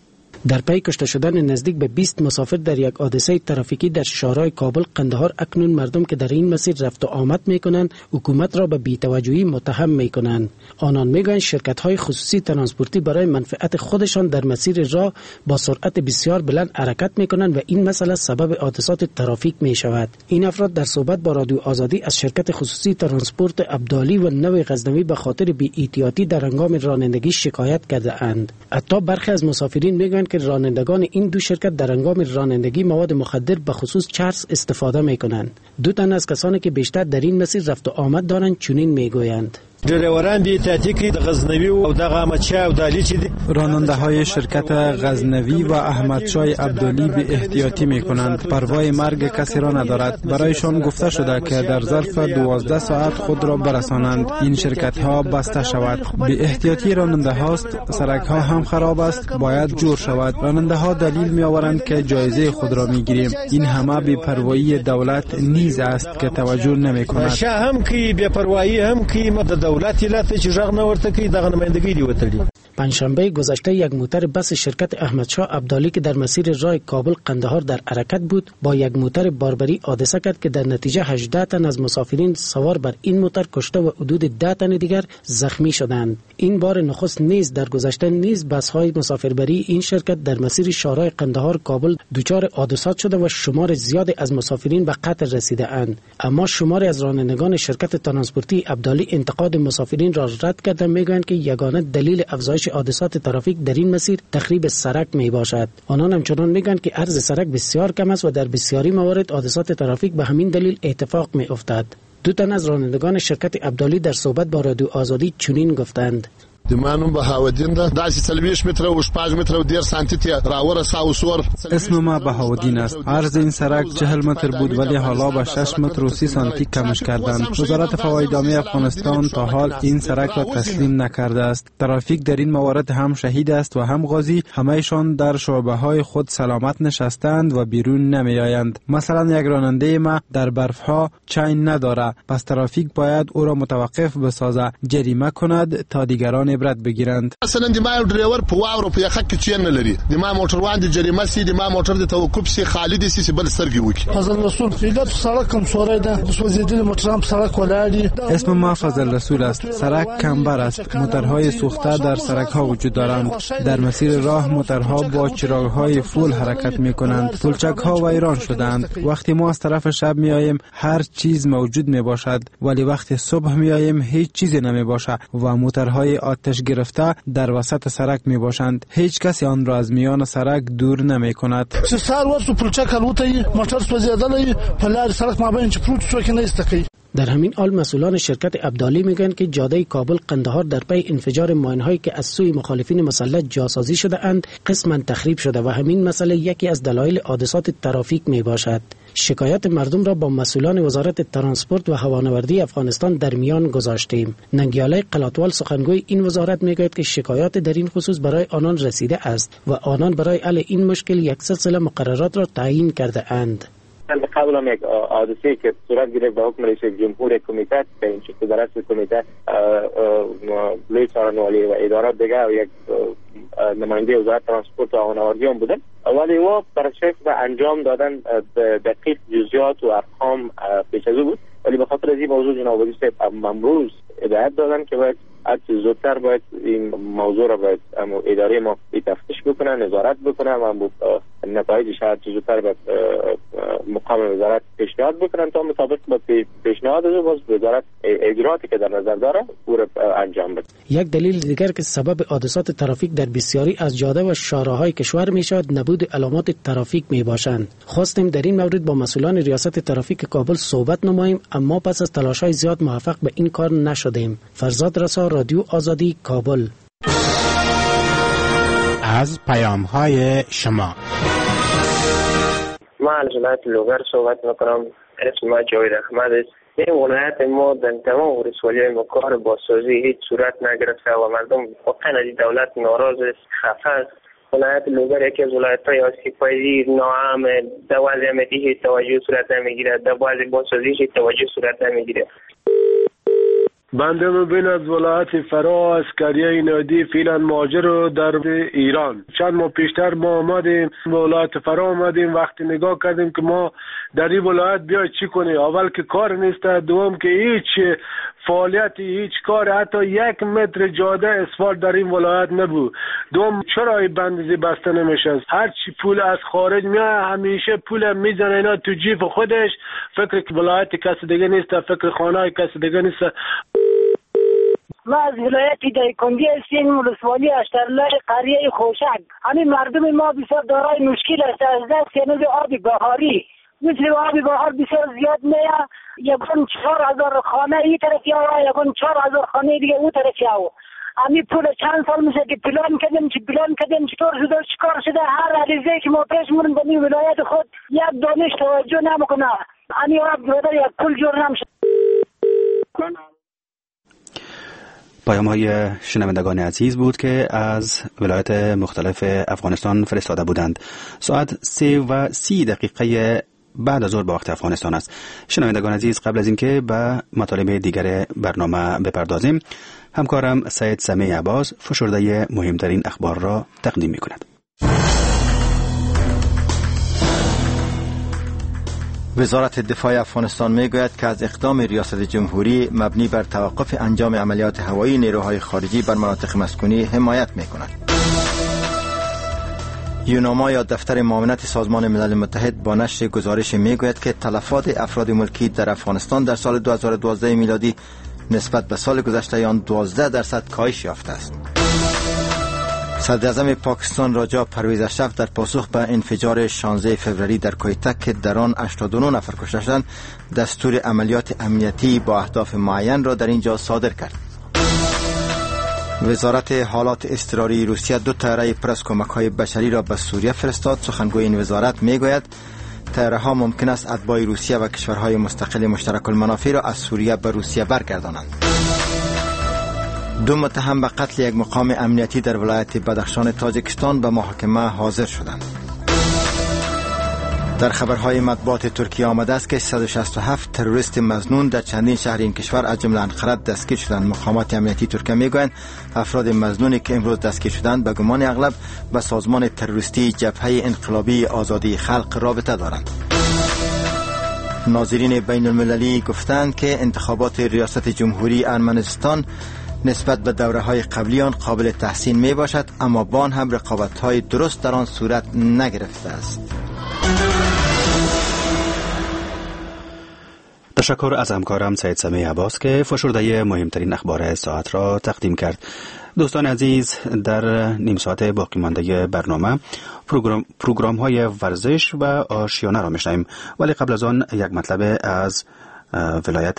در پی کشته شدن نزدیک به بیست مسافر در یک حادثه ترافیکی در شهرهای کابل قندهار، اکنون مردم که در این مسیر رفت و آمد میکنند حکومت را به بی‌توجهی متهم میکنند. آنان میگویند شرکت‌های خصوصی ترانسپورتی برای منفعت خودشان در مسیر راه با سرعت بسیار بلند حرکت میکنند و این مسئله سبب حادثات ترافیک میشود. این افراد در صحبت با رادیو آزادی از شرکت خصوصی ترانسپورت عبدالی و نو غزنوی به خاطر بی‌احتیاطی در هنگام رانندگی شکایت کرده اند. حتی برخی از مسافرین میگویند که رانندگان این دو شرکت در هنگام رانندگی مواد مخدر به خصوص چرس استفاده میکنند. دو تن از کسانی که بیشتر در این مسیر رفت و آمد دارند چنین میگویند: ډریوران بی احتیاطی کوي د غزنوی او د احمدشاه ابدالی چې دي. راننده های شرکت غزنوی و احمدشاه ابدالی بی احتیاطی می کنند. پروای مرگ کسی را ندارد. برایشان گفته شده که در ظرف دوازده ساعت خود را برسانند. این شرکت ها بسته شود. بی احتیاطی راننده هاست. سرک ها هم خراب است. باید جور شود. راننده ها دلیل می آورند که جایزه خود را می گیریم. این همه بی پروایی دولت نیز است که توجه نمی کند. شه هم کی بی پروایی هم کی مد دولت علت چې ژغ نه ورته کوي دغه نمایندګي دی وتلی. پنجشنبه گذشته یک موتر بس شرکت احمدشاه ابدالی که در مسیر راه کابل قندهار در حرکت بود با یک موتر باربری حادثه کرد که در نتیجه هجده تن از مسافرین سوار بر این موتر کشته و حدود ده تن دیگر زخمی شدند. این بار نخست نیز در گذشته نیز بس‌های مسافربری این شرکت در مسیر شهرهای قندهار کابل دچار حادثات شده و شمار زیادی از مسافرین به قتل رسیده اند. اما شماری از رانندگان شرکت ترانسپورتی عبدالی انتقاد مسافرین را رد کردند. میگویند که یگانه دلیل افزایش حادثات ترافیک در این مسیر تخریب سرک می باشد. آنان همچنان میگویند که عرض سرک بسیار کم است و در بسیاری موارد حادثات ترافیک به همین دلیل اتفاق می افتد. دو تن از رانندگان شرکت عبدالی در صحبت با رادیو آزادی چنین گفتند: دمانم بهاودین ده داسی سلویش متر و شپاج متر و دیر سانتی تی راور ساوسور. اسم ما بهاودین است. عرض این سرک چهل متر بود ولی حالا به شش متر و سی سانتی کمش کردند. وزارت فوای دامی افغانستان تا حال این سرک را تسلیم نکرده است. ترافیک در این موارد هم شهید است و هم غازی. همه‌شان در شعبه های خود سلامت نشستند و بیرون نمی آیند. مثلا یک راننده ما در برف ها چین نداره. پس ترافیک باید او را متوقف بسازه، جریمه کند تا دیگران عبرت بگیرند. مثلا د ما ډرایور په واورو په یخک کې چین نه لري. د ما موټر وان د جریمه سي، د ما موټر د توقف سي، خالد سي بل سرګي وکي. فضل رسول فیلت سړک کم سورای ده. د سوزیدل موټرام سړک ولاړی. اسم ما فضل رسول است. سرک کمبر است. موترهای سوخته در سرک ها وجود دارند. در مسیر راه موترها با چراغ های فول حرکت می کنند. پلچک ها ویران شدند. وقتی ما از طرف شب می آییم هر چیز موجود می باشد ولی وقتی صبح می آییم هیچ چیزی نمی باشد و موترهای آتش گرفته در وسط سرک می باشند. هیچ کسی آن را از میان سرک دور نمی کند. سار ورسو پلچک الوتی موتر سوزیدلی په لار سرک مابین چې پروت څوک نه استکی. در همین حال مسئولان شرکت عبدالی میگویند که جاده کابل قندهار در پی انفجار ماین‌هایی که از سوی مخالفین مسلح جاسازی شده اند قسما تخریب شده و همین مسئله یکی از دلایل حادثات ترافیک می باشد. شکایت مردم را با مسئولان وزارت ترانسپورت و هوانوردی افغانستان در میان گذاشتیم. ننگیاله قلاتوال سخنگوی این وزارت میگوید که شکایات در این خصوص برای آنان رسیده است و آنان برای حل این مشکل یک سلسله مقررات را تعیین کرده اند. قبل هم یک حادثه که صورت گرفت به حکم رئیس جمهور کمیته که این شکل در اصل کمیته لوی سارنوالی و ادارات دیگه و یک نماینده وزارت ترانسپورت و هوانوردی هم بودن ولی او پرشک و انجام دادن دقیق جزئیات و ارقام پیش از او بود ولی به خاطر از این موضوع جناب وزیر صاحب امروز هدایت دادن که باید هر چیز زودتر باید این موضوع را باید اداره ما تفتیش بکنن، نظارت بکنن و نتایجش هر چیز زودتر باید مقام وزارت پیشنهاد بکنن تا مطابق با پیشنهاد از باز وزارت اجرااتی که در نظر داره او را انجام بده. یک دلیل دیگر که سبب حادثات ترافیک در بسیاری از جاده و شاهراهای کشور می شود نبود علامات ترافیک می باشند. خواستیم در این مورد با مسئولان ریاست ترافیک کابل صحبت نماییم اما پس از تلاش‌های زیاد موفق به این کار نشدیم. فرزاد رسا، رادیو آزادی، کابل. از پیام‌های شما ما از ولایت لوگر صحبت میکنم. اسم ما جاوید احمد است. این ولایت ما در تمام ولسوالی‌های ما کار بازسازی هیچ صورت نگرفته و مردم واقعا از دولت ناراض است، خفه است. ولایت لوگر یکی از ولایت‌های آسیب‌پذیر ناامن در وضع امنیتی هیچ توجه صورت نمیگیرد، در وضع بازسازی هیچ توجه صورت نمیگیرد. بنده مبین از ولایت فرا از کریه نادی فعلا مهاجر در ایران. چند ماه پیشتر ما آمدیم ولایت فرا آمدیم، وقتی نگاه کردیم که ما در این ولایت بیاید چی کنیم، اول که کار نیست، دوم که هیچ فعالیتی هیچ کار حتی یک متر جاده اسفالت در این ولایت نبود. دوم چرا این بندیزی بسته نمیشه؟ هر چی پول از خارج میاد همیشه پول میزنه اینا تو جیب خودش، فکر که ولایت کسی دیگه نیست، فکر خانه کسی دیگه نیست. ما از ولایت دایکنی هستیم، ولسوالی اشترلر قریه خوشک. همین مردم ما بسیار دارای مشکل است از دست یعنی آب بهاری. مثل آب بهار بسیار زیاد میاد، یکون چهار هزار خانه این طرف یا یکون چهار هزار خانه دیگه اون طرف یا. همین پول چند سال میشه که پلان کردیم چی پلان کردیم چطور شده چیکار شده، هر عریضه که ما پیش مونیم به این ولایت خود یک دانش توجه نمیکنه. همین آب برادر یک پول جور نمیشه. پیام های شنوندگان عزیز بود که از ولایت مختلف افغانستان فرستاده بودند. ساعت سه و سی دقیقه بعد از ظهر به وقت افغانستان است. شنوندگان عزیز، قبل از اینکه به مطالب دیگر برنامه بپردازیم، همکارم سید سمیع عباس فشرده مهمترین اخبار را تقدیم می کند. وزارت دفاع افغانستان میگوید که از اقدام ریاست جمهوری مبنی بر توقف انجام عملیات هوایی نیروهای خارجی بر مناطق مسکونی حمایت میکند. یوناما یا دفتر معاونت سازمان ملل متحد با نشر گزارش میگوید که تلفات افراد ملکی در افغانستان در سال دو هزار و دوازده میلادی نسبت به سال گذشته آن دوازده درصد کاهش یافته است. صدر اعظم پاکستان راجا پرویز اشرف در پاسخ به انفجار شانزده فوریه در کویته که در آن هشتاد و نه نفر کشته شدند، دستور عملیات امنیتی با اهداف معین را در اینجا صادر کرد. وزارت حالات اضطراری روسیه دو طیاره پر از کمک‌های بشری را به سوریه فرستاد. سخنگوی این وزارت میگوید طیاره‌ها ممکن است اتباع روسیه و کشورهای مستقل مشترک المنافع را از سوریه به روسیه برگردانند. دو متهم به قتل یک مقام امنیتی در ولایت بدخشان تاجیکستان به محاکمه حاضر شدند. در خبرهای مطبوعات ترکیه آمده است که صد و شصت و هفت تروریست مظنون در چندین شهر این کشور از جمله انقره دستگیر شدند. مقامات امنیتی ترکیه میگویند افراد مظنونی که امروز دستگیر شدند به گمان اغلب به سازمان تروریستی جبهه انقلابی آزادی خلق رابطه دارند. ناظرین بین المللی گفتند که انتخابات ریاست جمهوری ارمنستان نسبت به دوره های قبلی آن قابل تحسین می باشد، اما با آن هم رقابت های درست در آن صورت نگرفته است. تشکر از همکارم سید سمیع عباس که فشرده مهمترین اخبار ساعت را تقدیم کرد. دوستان عزیز، در نیم ساعت باقی مانده برنامه پروگرام, پروگرام های ورزش و آشیانه را میشنویم، ولی قبل از آن یک مطلب از ولایت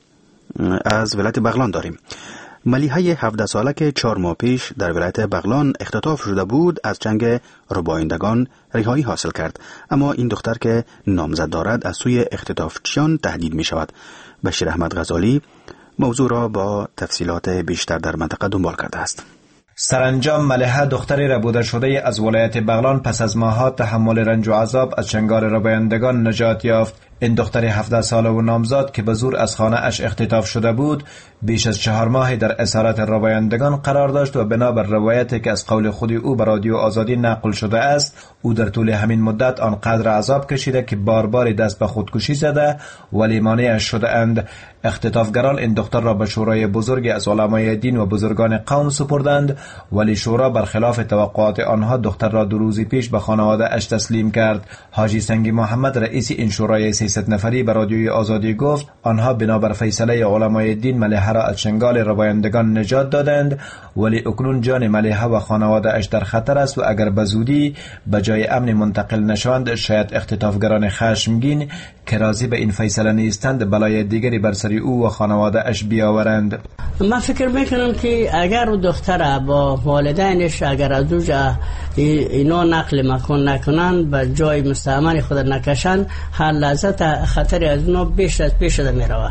از ولایت بغلان داریم. ملیحه هفده ساله که چهار ماه پیش در ولایت بغلان اختطاف شده بود از جنگ ربایندگان رهایی حاصل کرد، اما این دختر که نامزد دارد از سوی اختطافچیان تهدید می شود. بشیر احمد غزالی موضوع را با تفصیلات بیشتر در منطقه دنبال کرده است. سرانجام ملیحه دختری ربوده شده از ولایت بغلان پس از ماه‌ها تحمل رنج و عذاب از چنگال ربایندگان نجات یافت. این دختر هفده ساله و نامزاد که به زور از خانه اش اختطاف شده بود، بیش از چهار ماه در اسارت ربایندگان قرار داشت و بنابر روایتی که از قول خود او به رادیو آزادی نقل شده است، او در طول همین مدت آنقدر عذاب کشیده که بار بار دست به خودکشی زده ولی مانعش شده اند. اختطافگران این دختر را به شورای بزرگی از علمای دین و بزرگان قوم سپردند، ولی شورا برخلاف توقعات آنها دختر را دو روز پیش به خانواده اش تسلیم کرد. حاجی سنگی محمد رئیس این شورای سیصد نفری به رادیوی آزادی گفت آنها بنابر فیصله علمای دین ملیحه را از چنگال ربایندگان نجات دادند، ولی اکنون جان ملیحه و خانواده اش در خطر است و اگر به زودی به جای امن منتقل نشوند شاید اختطافگران خشمگین که راضی به این فیصله نیستند بلای دیگری بر سر او و خانواده اش بیاورند. من فکر میکنم که اگر او دختر با والدینش اگر از دوجا اینا نقل مکان نکنن به جای مستعمل خود نکشن، هر لحظه خطر از اونا بیش از پیش ده میروه.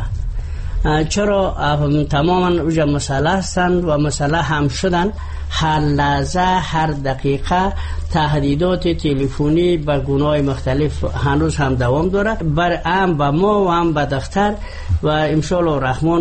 چرا تماما اوجا مسئله هستند و مسئله هم شدن. هر لحظه هر دقیقه تهدیدات تلفنی به گونه‌های مختلف هنوز هم دوام داره، بر هم به ما و هم به دختر و ان شاء الله الرحمن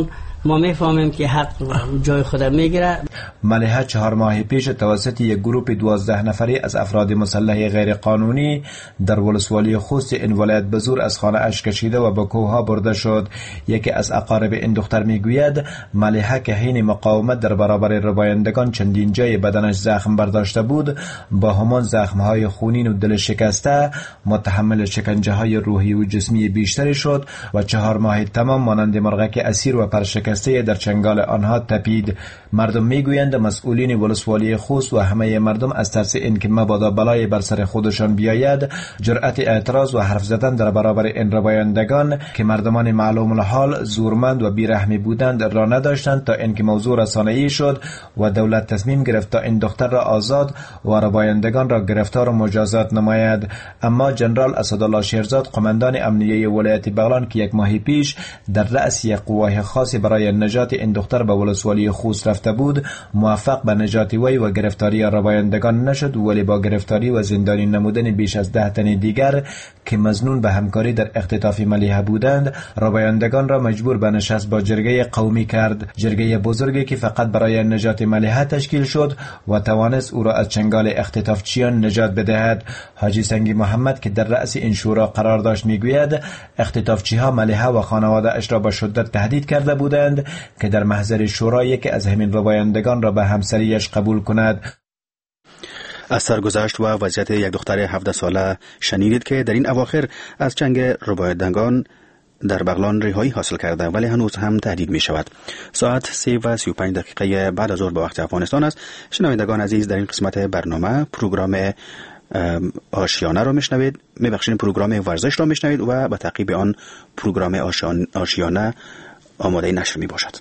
ما میفهمیم که حق جای خود میگیره. ملیحه چهار ماه پیش توسط یک گروه دوازده نفری از افراد مسلح غیر قانونی در ولسوالی خوست این ولایت به زور از خانه اش کشیده و به کوهها برده شد. یکی از اقارب این دختر میگوید ملیحه که حین مقاومت در برابر ربایندگان چندین جای بدنش زخم برداشته بود، با همان زخمهای خونین و دل شکسته متحمل شکنجه های روحی و جسمی بیشتری شد و چهار ماه تمام مانند مرغک اسیر و پرشکسته در چنگال آنها تپید. مردم میگویند مسئولین ولسوالی خوست و همه مردم از ترس اینکه مبادا بلای بر سر خودشان بیاید جرأت اعتراض و حرف زدن در برابر این ربایندگان که مردمان معلوم الحال زورمند و بیرحمی بودند را نداشتند تا اینکه موضوع رسانه‌ای شد و دولت تصمیم گرفت تا این دختر را آزاد و ربایندگان را گرفتار و مجازات نماید. اما جنرال اسدالله شیرزاد قماندان امنیه ولایت بغلان که یک ماه پیش در رأس یک قوای خاصی برای نجات این دختر به ولسوالی خوست رفته بود موفق به نجات وی و گرفتاری ربایندگان نشد، ولی با گرفتاری و زندانی نمودن بیش از ده تن دیگر که مظنون به همکاری در اختطاف ملیحه بودند ربایندگان را مجبور به نشست با جرگه قومی کرد. جرگه بزرگی که فقط برای نجات ملیحه تشکیل شد و توانست او را از چنگال اختطافچیان نجات بدهد. حاجی سنگی محمد که در رأس این شورا قرار داشت میگوید اختطافچی‌ها ملیحه و خانواده اش را به شدت تهدید کرده بودند که در محضر شورا یکی از همین ربایندگان را به همسریش قبول کند. از سرگذشت و وضعیت یک دختر هفده ساله شنیدید که در این اواخر از چنگ ربایندگان در بغلان رهایی حاصل کرده ولی هنوز هم تهدید می شود. ساعت سه و سی و پنج دقیقه بعد از ظهر به وقت افغانستان است. شنوندگان عزیز، در این قسمت برنامه پروگرام آشیانه را میشنوید، میبخشید پروگرام ورزش را میشنوید و به تعقیب آن پروگرام آشیانه آماده نشر می باشد.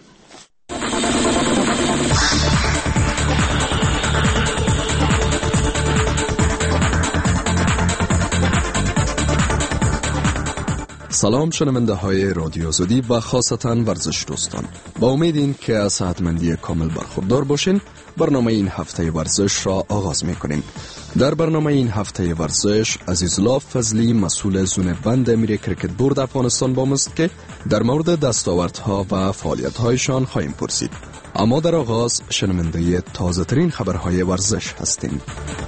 سلام شنونده های رادیو آزادی و خاصتا ورزش دوستان، با امید این که از صحتمندی کامل برخوردار باشین برنامه این هفته ورزش را آغاز می کنیم. در برنامه این هفته ورزش عزیزالله فضلی مسئول زون بند امیر کرکت بورد افغانستان با ماست که در مورد دستاوردها و فعالیت‌هایشان خواهیم پرسید. اما در آغاز شنونده تازه ترین خبرهای ورزش هستیم.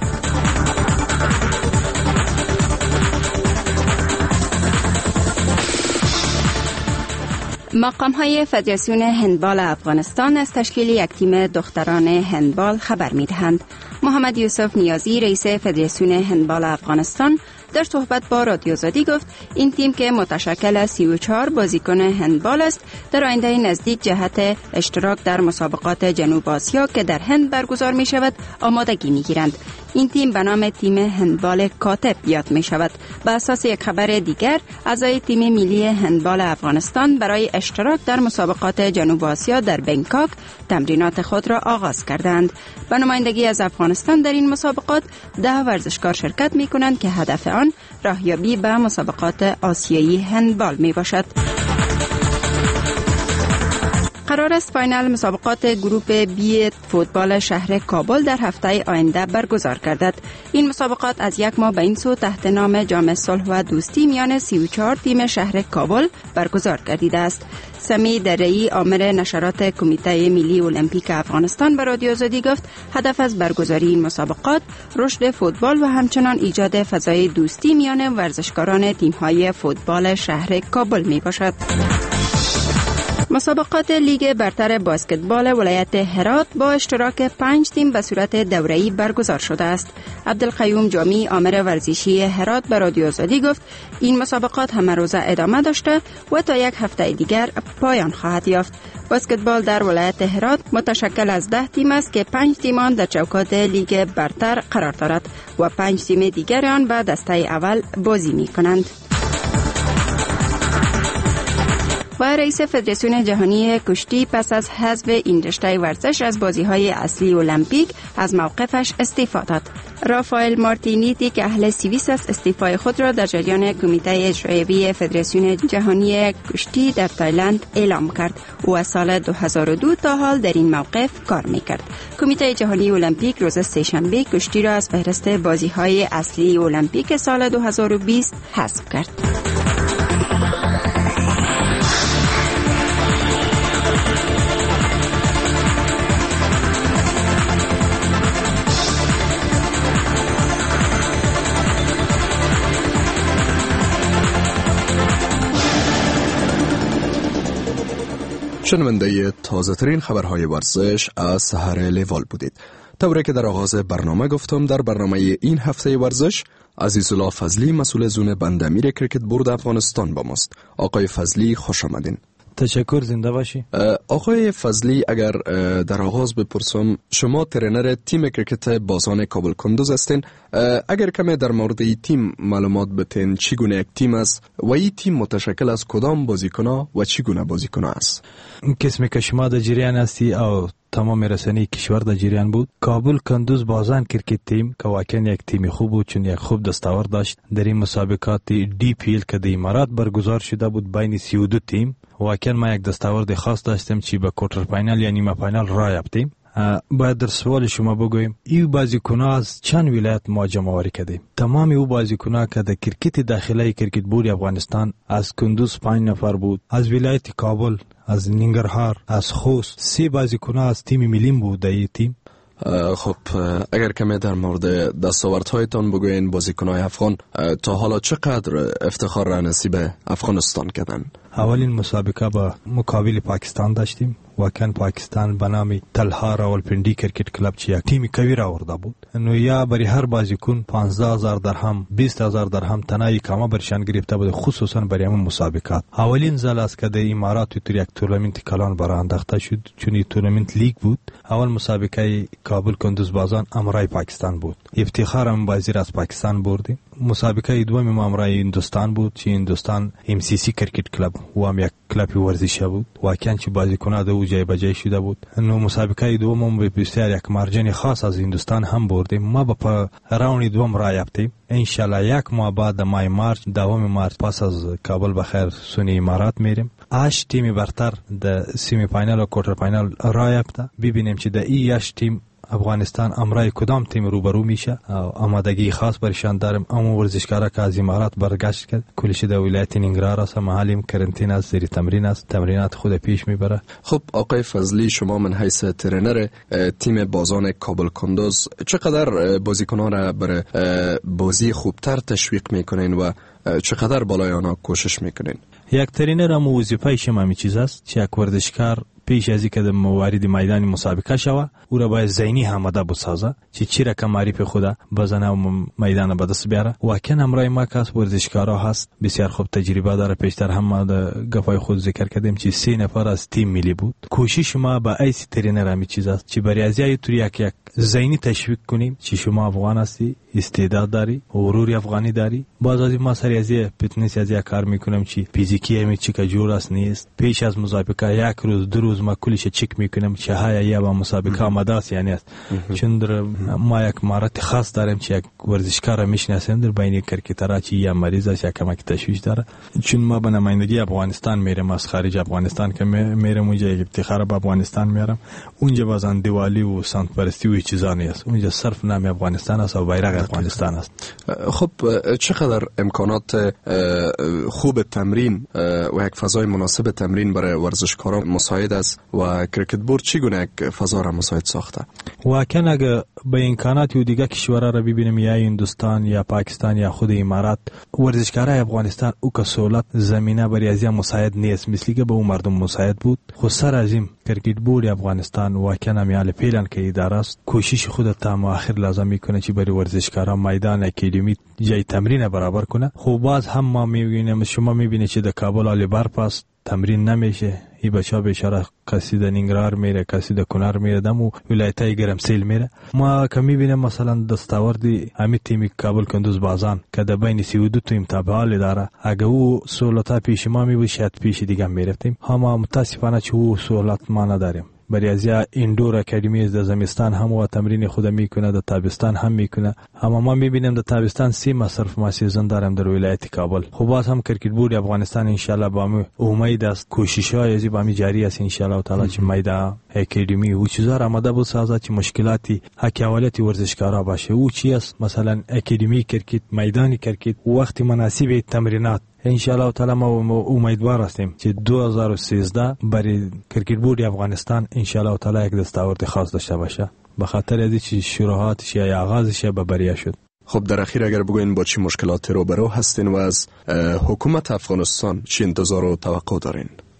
مقام‌های فدراسیون هندبال افغانستان از تشکیل یک تیم دختران هندبال خبر می‌دهند. محمد یوسف نیازی رئیس فدراسیون هندبال افغانستان در صحبت با رادیو آزادی گفت این تیم که متشکل از سی و چهار بازیکن هندبال است در آینده نزدیک جهت اشتراک در مسابقات جنوب آسیا که در هند برگزار می شود آمادگی می گیرند. این تیم به نام تیم هندبال کاتب یاد می شود. به اساس یک خبر دیگر اعضای تیم ملی هندبال افغانستان برای اشتراک در مسابقات جنوب آسیا در بنکاک تمرینات خود را آغاز کردند. به نمایندگی از افغانستان در این مسابقات ده ورزشکار شرکت می کنند که هدف آن راهیابی به مسابقات آسیایی هندبال می باشد. قرار است فاینال مسابقات گروپ بی فوتبال شهر کابل در هفته آینده برگزار گردد. این مسابقات از یک ماه به این سو تحت نام جام صلح و دوستی میان سی و چهار تیم شهر کابل برگزار گردیده است. سمی درعی آمر نشرات کمیته ملی المپیک افغانستان به رادیو آزادی گفت هدف از برگزاری این مسابقات رشد فوتبال و همچنان ایجاد فضای دوستی میان ورزشکاران تیم‌های فوتبال شهر کابل می باشد. مسابقات لیگ برتر باسکتبال ولایت هرات با اشتراک پنج تیم به صورت دوره‌ای برگزار شده است. عبدالقیوم جامی آمر ورزشی هرات به رادیو آزادی گفت این مسابقات همه روزه ادامه داشته و تا یک هفته دیگر پایان خواهد یافت. باسکتبال در ولایت هرات متشکل از ده تیم است که پنج تیم آن در چوکات لیگ برتر قرار دارد و پنج تیم دیگر آن به دسته اول بازی می کنند. و رئیس فدراسیون جهانی کشتی پس از حذف این رشته ورزش از بازی‌های اصلی المپیک از موقفش استعفا داد. رافائل مارتینیتی که اهل سوئیس است استعفای خود را در جریان کمیته اجرایی فدراسیون جهانی کشتی در تایلند اعلام کرد. او از سال دو هزار و دو تا حال در این موقف کار می‌کرد. کمیته جهانی المپیک روز سه‌شنبه کشتی را از فهرست بازی‌های اصلی المپیک سال دو هزار و بیست حذف کرد. شنونده تازه ترین خبرهای ورزش از سحر لیوال بودید. طوری که در آغاز برنامه گفتم، در برنامه این هفته ورزش عزیزالله فضلی مسئول زون بندامیر کرکت بورد افغانستان با ماست. آقای فضلی خوش آمدین. تشکر، زنده باشی. آقای فضلی، اگر در آغاز بپرسم، شما ترینر تیم کرکت بازان کابل کندوز هستین. اگر کمی در مورد این تیم معلومات بتین، چگونه یک تیم است و این تیم متشکل از کدام بازیکن‌ها و چگونه بازیکن‌ها است؟ قسمی که شما در جریان هستی او تمام رسانه‌ای کشور در جریان بود، کابل کندوز بازان کرکت تیم که واقعا یک تیم خوب بود، چون یک خوب دستاورد داشت در این مسابقات دی پی ال که در امارات برگزار شده بود بین سی و دو تیم. واقعا ما یک دستاورد خاص داشتیم چی به کوارتر فاینال یا نیمه فاینال راه یافتیم. باید در سوال شما بگویم این بازیکن‌ها از چند ولایت ما جمع آوری کردیم. تمام او بازیکن‌ها که در کرکت داخلی کرکت بورد افغانستان از کندوز پنج نفر بود، از ولایت کابل، از ننگرهار، از خوست سه بازیکن‌ها از تیم ملی بود در این تیم. خب اگر کمی در مورد دستاوردهایتان بگوین، بازیکن‌های افغان تا حالا چقدر افتخار را نصیب افغانستان کردن؟ اولین مسابقه با مقابل پاکستان داشتیم. واقعا پاکستان به نام تلها راولپنڈی کرکٹ کلب چی یک تیم قوی را آورده بود. نو یا برای هر بازیکن پانزده هزار درهم، بیست هزار درهم تنهایی کاما برشان گرفته بود، خصوصا برای همون مسابقات. اولین ځل است که در امارات توی یک تورنمنت کلان برای انداخته شد، چون این تورنمنت لیگ بود. اول مسابقه کابل کندوز بازان امرای پاکستان بود. افتخارم بازی را از پاکستان بردیم. مسابقه دوم ما امرای هندوستان بود، چی هندوستان ام سی سی کرکٹ کلب و هم یک کلب ورزشی بود. واقعا چی بازیکن‌ها دو جای بجای شده بود. نو مسابقه دوم به بسیار یک مارجن خاص از هندوستان هم بردیم. ما با راوند دوم راه یافتیم. ان شاء الله یک ماه بعد مای مارچ دوم مارچ پس از کابل بخیر سونی امارات میریم. هشت تیم برتر در سیمی فاینال و کوارتر فاینال راه یافته. ببینیم چه در این هشت تیم افغانستان امرای کدام تیم روبرو میشه. آمادگی خاص برشان داریم. اما ورزشکارا که از امارات برگشت کرد کلش در ولایت ننگرهار است، محلیم کرنتین است، زیر تمرین است، تمرینات خود پیش میبره. خب آقای فضلی، شما من حیث ترینر تیم بازان کابل کندوز چقدر بازیکنان را برای بازی خوبتر تشویق میکنین و چقدر بالای آنها کوشش میکنین؟ یک ترینر هم وظیفه شما همین چیز است که یک ورزشکار پیش از اینکه موارد میدان مسابقه شوه او را باید ذهنی آماده بسازه چه چی رقم معرف خدا بزنه و میدان به دست بیاره. واقعا امرای ما کس ورزشکارا هست بسیار خوب تجربه داره. پیشتر هم ما گفای خود ذکر کردیم چه سه نفر از تیم ملی بود. کوشش ما با ایسی ترینر همین چیز است چه برای از طوری یک یک ذهنی تشویق کنیم چه شما افغان هستی، استعداد داری، غرور افغانی داری. باز از ما سری از فیتنس از کار میکنم چی فیزیکی همین چی که جور است نیست. پیش از مسابقه یک روز دو روز ما کلش چک میکنم چه های یا با مسابقه آماده است یعنی است. چون در ما یک مهارت خاص داریم چه یک ورزشکار میشناسیم در بین کرکترها چی یا مریض است یا کمک تشویش داره. چون ما به نمایندگی افغانستان میرم، از خارج افغانستان که میرم اونجا یک افتخار به افغانستان میارم. اونجا بازن دیوالی و سنت پرستی و چیزا نیست. اونجا صرف نام افغانستان است و بیرق افغانستان است. خب چقدر امکانات خوب تمرین و یک فضای مناسب تمرین برای ورزشکاران مساعد است و کرکت بورد چگونه یک فضا را مساعد ساخته؟ واقعا اگه به امکانات و دیگه کشورها را ببینیم یا هندوستان یا پاکستان یا خود امارات، ورزشکارای افغانستان او که سهولت زمینه برای ازیا مساعد نیست مثلی که به اون مردم مساعد بود. خود سر از این کرکت بورد افغانستان واقعا همیال پیلن که اداره است کوشش خود تا آخر لازم میکنه چی برای ورزشکارا میدان اکادمی جای تمرین برابر کنه. خب باز هم ما میبینیم شما میبینید چه در کابل علی برپاس تمرین نمیشه. ای بچه ها بیچاره کسی در ننگرهار میره، کسی در کنر میره، دمو ولایتای گرمسیل میره. ما که میبینیم مثلا دستاوردی همین تیم کابل کندوز بازان که در بین سی و دو تیم تابعال داره، اگه او سهولت پیش ما میبود شاید پیش دیگه میرفتیم. اما متاسفانه چه او سهولت ما نداریم. برای ازیا ایندور اکادمی در زمستان هم و تمرین خود میکنه، در تابستان هم میکنه. اما ما میبینیم در تابستان سی مصرف ما سیزن داریم در ولایت کابل. خب باز هم کرکت بورد افغانستان ان شاء الله با می امید است کوشش‌های ازی با می جاری است ان شاء الله تعالی چه میدان اکادمی و چیزا را آماده بسازه چه مشکلاتی حکایت ورزشکارا باشه. او چی است مثلا اکادمی کرکت، میدان کرکت، وقت مناسب تمرینات. ان شاء الله تعالی ما امیدوار هستیم که دو هزار و سیزده برای کرکت بورد افغانستان ان شاء الله تعالی یک دستاورد خاص داشته باشه به خاطر از اینکه شروعاتش یا آغازش به بریا شد. خب در اخیر اگر بگوین با چه مشکلاتی روبرو هستین و از حکومت افغانستان چه انتظار و توقع دارین؟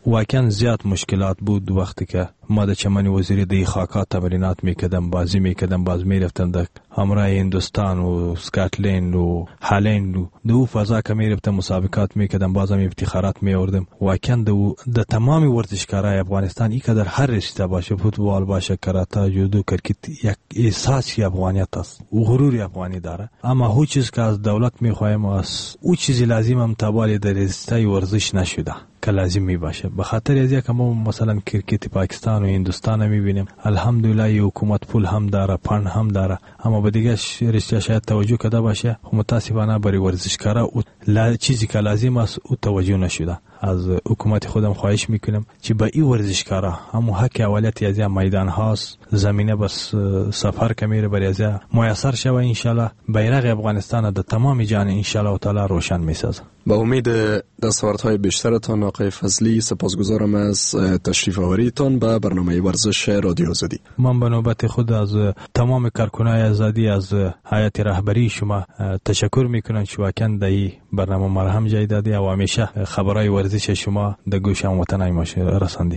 واقعا زیاد مشکلات بود وقتی که ما در چمن وزیری دی خاکا تمرینات میکردم، بازی میکردم، باز میرفتم در همراه هندوستان و اسکاتلند و هالند و دو فضا که میرفتم مسابقات میکردم، بازم افتخارات میوردم. واقعا دو در تمامی ورزشکارای افغانستان ای که در هر رشته باشه، فوتبال باشه، کراته، جودو، کرکت، یک احساسی افغانیت است و غرور افغانی داره. اما هیچ چیز که از دولت میخوایم از او چیزی لازم هم تبالی در رشته ورزش نشده که لازم می باشه. به خاطر از یک ما مثلا کرکت پاکستان و هندوستان میبینیم، الحمدلله حکومت پول هم داره، فند هم داره، اما به دیگه رشته شاید توجه کرده باشه. متاسفانه برای ورزشکارا او لا... چیزی که لازم است او توجه نشده. از حکومت خودم خواهش میکنم که به این ورزشکارا همو حق اولیتی از میدان هاست، زمینه بس سفر که میره برای از میسر شوه، انشالله بیرق افغانستان در تمام جهان انشالله تعالی روشن میسازه. با امید دستاوردهای بیشترتان آقای فضلی، سپاسگزارم از تشریف آوریتان به برنامه ورزش رادیو آزادی. من به نوبت خود از تمام کارکنای آزادی، از هیئت رهبری شما تشکر میکنم که واقعا در این برنامه مرهم جای دادی و همیشه خبرهای ورزش شما در گوش هموطنان ما رساندی.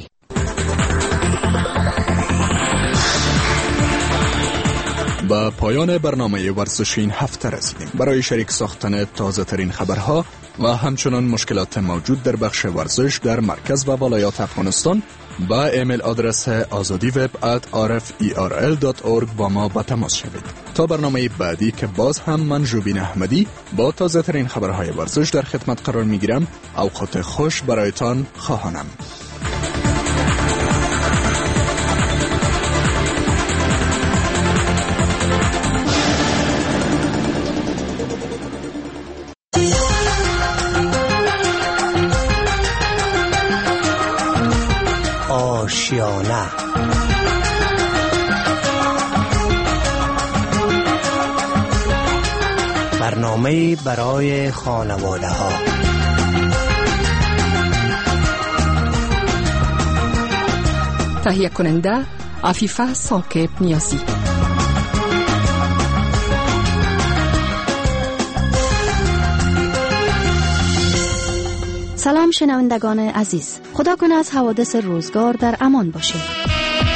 با پایان برنامه ورزش این هفته رسیدیم. برای شریک ساختن تازه ترین خبرها و همچنان مشکلات موجود در بخش ورزش در مرکز و ولایات افغانستان با ایمیل آدرس آزادی وب ات آر اف ای آر ال دات اورگ با ما به تماس شوید. تا برنامه بعدی که باز هم من جوبین احمدی با تازه ترین خبرهای ورزش در خدمت قرار می گیرم، اوقات خوش برایتان خواهانم. آشیانه برنامه برای خانواده ها. تهیه کننده عفیفه ثاقب نیازی. سلام شنوندگان عزیز، خدا کنه از حوادث روزگار در امان باشید.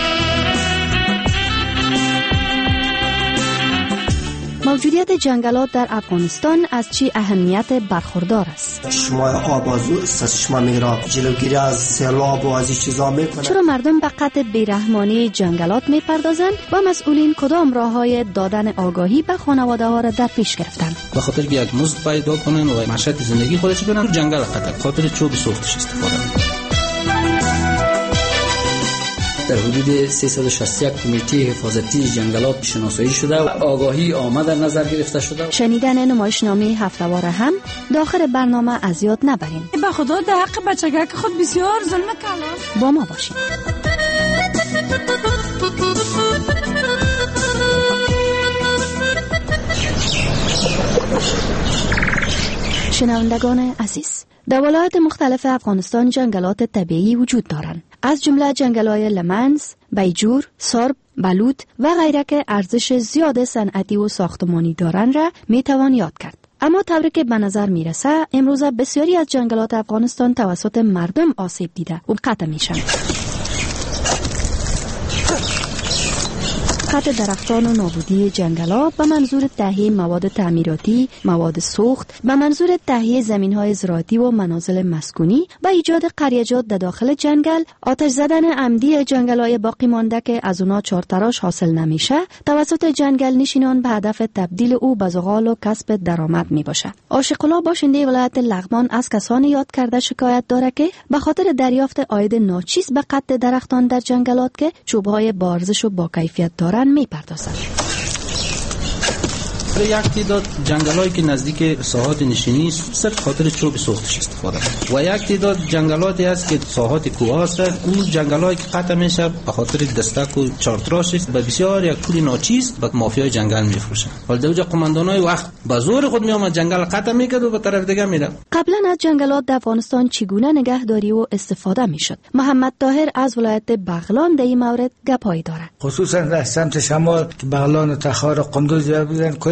موجودیت جنگلات در افغانستان از چی اهمیت برخوردار است؟ شما آبازو است، شما میرا جلوگیری از سیلاب و از این چیزا میکنه. چرا مردم به قطع بیرحمانه جنگلات میپردازند و مسئولین کدام راههای دادن آگاهی به خانواده ها را در پیش گرفتند؟ به خاطر یک مزد پیدا کنن و معیشت زندگی خودش کنن، جنگل قطع خاطر چوب سوختش استفاده کنن. در حدود سیصد و شصت و یک کمیته حفاظتی جنگلات شناسایی شده و آگاهی آمد در نظر گرفته شده. شنیدن نمایشنامه هفته‌وار هم داخل برنامه از یاد نبرین. به خدا در حق بچگک خود بسیار ظلم کردن. با ما باشید. شنوندگان عزیز، در ولایات مختلف افغانستان جنگلات طبیعی وجود دارند، از جمله جنگل‌های لمنز، بیجور، سرب، بلوط و غیره که ارزش زیاد صنعتی و ساختمانی دارند را میتوان یاد کرد. اما طوری که به نظر میرسه امروز بسیاری از جنگلات افغانستان توسط مردم آسیب دیده و قطع میشن. قطع درختان و نابودی جنگلات به منظور تهیه مواد تعمیراتی، مواد سوخت، به منظور تهیه زمین‌های زراعتی و منازل مسکونی و ایجاد قریه‌جات در داخل جنگل، آتش زدن عمدی جنگل‌های باقی مانده که از اونا چارتراش حاصل نمیشه، توسط جنگل نشینان به هدف تبدیل او به زغال و کسب درآمد میباشه. عاشق‌الله باشنده ولایت لغمان از کسانی یاد کرده شکایت داره که به خاطر دریافت عاید ناچیز به قطع درختان در جنگلات که چوب‌های با ارزش و با کیفیت دارن میپردازند. یک تعداد جنگلایی که نزدیک ساحات نشینی است صرف خاطر چوب سوختش استفاده می‌کنند و یک تعداد جنگلاتی است که ساحات کوه است، اون جنگلایی که قطع میشه به خاطر دستک و چارتراش است، به بسیار یک پول ناچیز به مافیای جنگل میفروشن. ولی دوجا قماندانای وقت به زور خود میامد جنگل قطع میکرد و به طرف دیگه میره. قبلا از جنگلات در افغانستان چگونه نگهداری و استفاده میشد؟ محمد طاهر از ولایت بغلان در این مورد گپایی داره. خصوصا در سمت شمال که بغلان و تخار و قندوز بودن، کل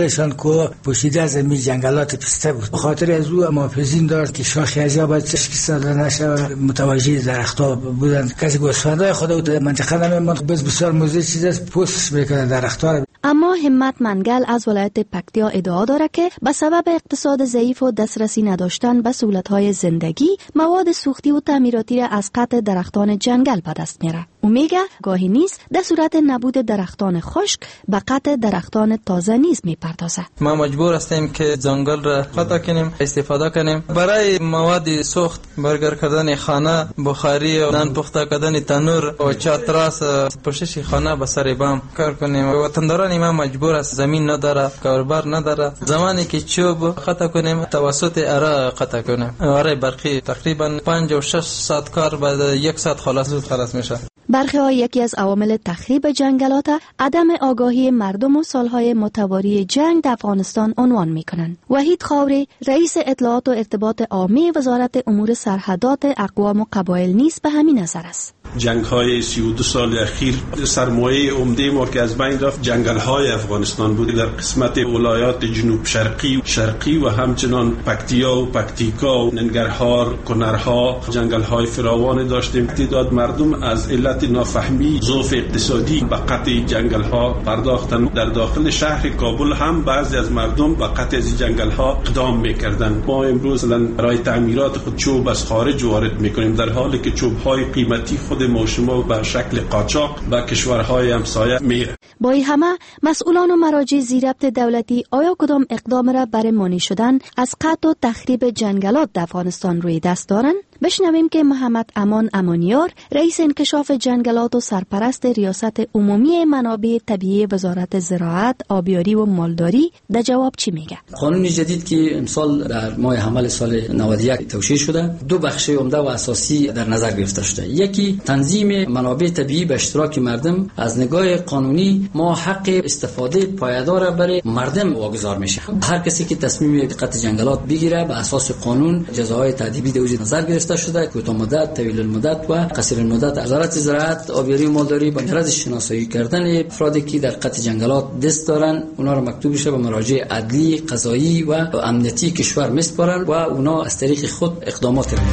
خودشان کو پوشیده از می جنگلات پسته بود. خاطر از او محافظین داشت که شاخ ازیا باید چشکی ساده نشه، متوجه درخت‌ها بودند. کسی گوسفندای خود منطقه نمی‌ماند، بس بسیار موزه چیز پوست میکنه درخت‌ها. اما همت منگل از ولایت پکتیا ادعا داره که به سبب اقتصاد ضعیف و دسترسی نداشتن به سهولت‌های زندگی، مواد سوختی و تعمیراتی را از قطع درختان جنگل به دست میاره. او میگه گاهی نیز در صورت نبود درختان خشک به قطع درختان تازه نیز میپردازه. ما مجبور هستیم که جنگل را قطع کنیم، استفاده کنیم برای مواد سوخت، برگر کردن خانه، بخاری و نان پخته کردن تنور و چتراس، پوشش خانه به سر بام کار کنیم. وطنداران ما مجبور است، زمین نداره، کاربار نداره. زمانی که چوب قطع کنیم توسط اره قطع کنیم، اره برقی تقریبا پنج و شش ساعت کار بعد یک ساعت خلاص زود خلاص میشه. برخی ها یکی از عوامل تخریب جنگلات عدم آگاهی مردم و سالهای متواری جنگ در افغانستان عنوان میکنند. وحید خاوری رئیس اطلاعات و ارتباط عامی وزارت امور سرحدات اقوام و قبایل نیز به همین نظر است. جنگ های سی و دو سال اخیر سرمایه عمده ما که از بین رفت جنگل های افغانستان بود. در قسمت ولایات جنوب شرقی شرقی و همچنان پکتیا و پکتیکا و ننگرهار، کنرها جنگل های فراوان داشتیم. تعداد مردم از علت نافهمی، ضعف اقتصادی به قطع جنگل ها پرداختن. در داخل شهر کابل هم بعضی از مردم به قطع از جنگل ها اقدام میکردن. ما امروز برای تعمیرات خود چوب از خارج وارد میکنیم، در حالی که چوب های قیمتی خود ما شما به شکل قاچاق به کشورهای همسایه میره. با این همه مسئولان و مراجع ضبط دولتی آیا کدام اقدام را برای مانع شدن از قطع و تخریب جنگلات در افغانستان روی دست دارند؟ بشنویم که محمد امان امانیار رئیس انکشاف جنگلات و سرپرست ریاست عمومی منابع طبیعی وزارت زراعت، آبیاری و مالداری در جواب چی میگه؟ قانون جدید که امسال در ماه حمل سال نود و یک توشیح شده، دو بخش عمده و اساسی در نظر گرفته شده. یکی تنظیم منابع طبیعی به اشتراک مردم. از نگاه قانونی ما حق استفاده پایدار برای مردم واگذار میشه. هر کسی که تصمیم قطع جنگلات بگیره به اساس قانون جزاهای تادیبی در نظر گرفته شده، کوتاه مدت، طویل المدت و قصیر المدت. وزارت زراعت، آبیاری و مالداری با غرض شناسایی کردن افرادی که در قطع جنگلات دست دارن، اونا رو مکتوب بشه به مراجع عدلی، قضایی و امنیتی کشور میسپارن و اونا از طریق خود اقدامات میکنن.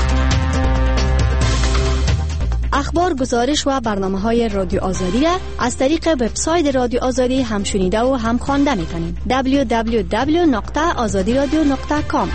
اخبار، گزارش و برنامه‌های رادیو آزادی را از طریق وبسایت رادیو آزادی هم شنیده و هم خوانده می‌تونید. دبلیو دبلیو دبلیو نقطه آزادی رادیو نقطه کام.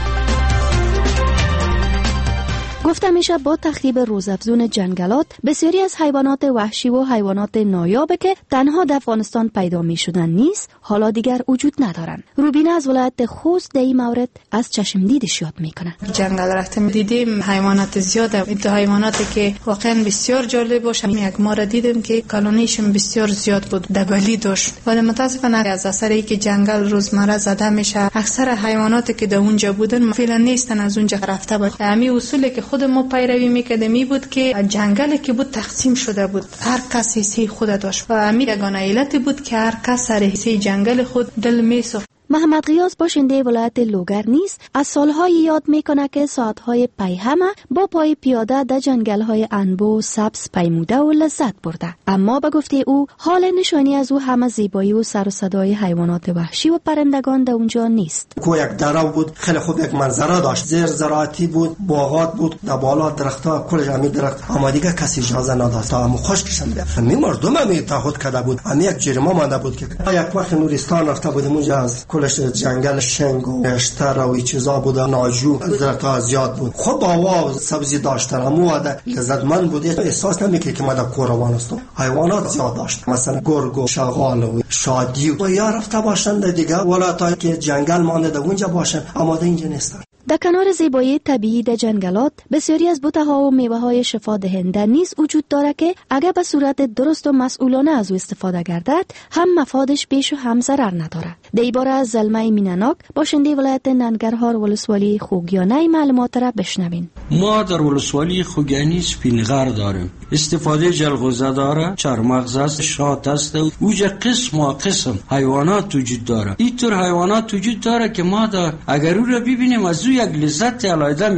گفته میشه با تخریب روزافزون جنگلات بسیاری از حیوانات وحشی و حیوانات نایابه که تنها در افغانستان پیدا می شدن نیست حالا دیگر وجود ندارن. روبینه از ولایت خوست در این مورد از چشم دیدش یاد میکنه. جنگل رفتم دیدیم حیوانات زیاده، این حیواناتی که واقعا بسیار جالب باشه. یک ماره دیدیم که کالونیشون بسیار زیاد بود، دبلی داشت، ولی متاسفانه از اثر اینکه جنگل روزمره زده میشه اکثر حیواناتی که در اونجا بودن فعلا نیستن، از اونجا رفته بود. همین اصولی که خود ما پیروی میکردیم می بود که جنگلی که بود تقسیم شده بود، هر کس حصه خود داشت و همین یگانه علت بود که هر کس سر حصه جنگل خود دل میسوخت. محمد غیاث باشنده ولایت لوگر نیز از سالهای یاد میکنه که ساعتهای پی همه با پای پیاده در جنگلهای انبو و سبز پیموده و لذت برده. اما به گفته او حال نشانی از او همه زیبایی و سر و صدای حیوانات وحشی و پرندگان در اونجا نیست. کو یک دره بود، خیلی خوب یک منظره داشت، زیر زراعتی بود، باغات بود، در بالا درختها کل جمعی درخت، اما دیگه کسی اجازه نداشت تا همو خشکشن بیاد. همین مردم هم تعهد کرده بود، همین یک جریمه مانده بود که یک وقت نورستان رفته بودیم اونجا از جنگل شنگ و اشتر و این چیزا بود، ناجو درخت‌ها زیاد بود، خوب هوا سبزی داشت، اما لذتمند بود. احساس نمی‌کرد که ما در کوروان هستم. حیوانات زیاد داشت، مثلا گرگ و شغال و شادی و یا رفته باشند دیگه ولایت‌ها که جنگل مانده اونجا باشن، اما اینجا نیستن. در کنار زیبایی طبیعی در جنگلات بسیاری از بوته‌ها و میوه‌های شفا دهنده نیز وجود دارد که اگر به صورت درست و مسئولانه از او استفاده گردد هم مفادش بیش و هم ضرر ندارد. در این باره از زلمه مینناک باشنده ولایت ننگرهار ولسوالی خوگیانه معلومات را بشنوین. ما در ولسوالی خوگیانی سپینغر داریم، استفاده جلغوزه داره، چرمغز است، شات است، اوجا قسم و قسم حیوانات وجود داره. اینطور حیوانات وجود داره که ما دا اگر او را ببینیم از او یک لذت علیده میبریم.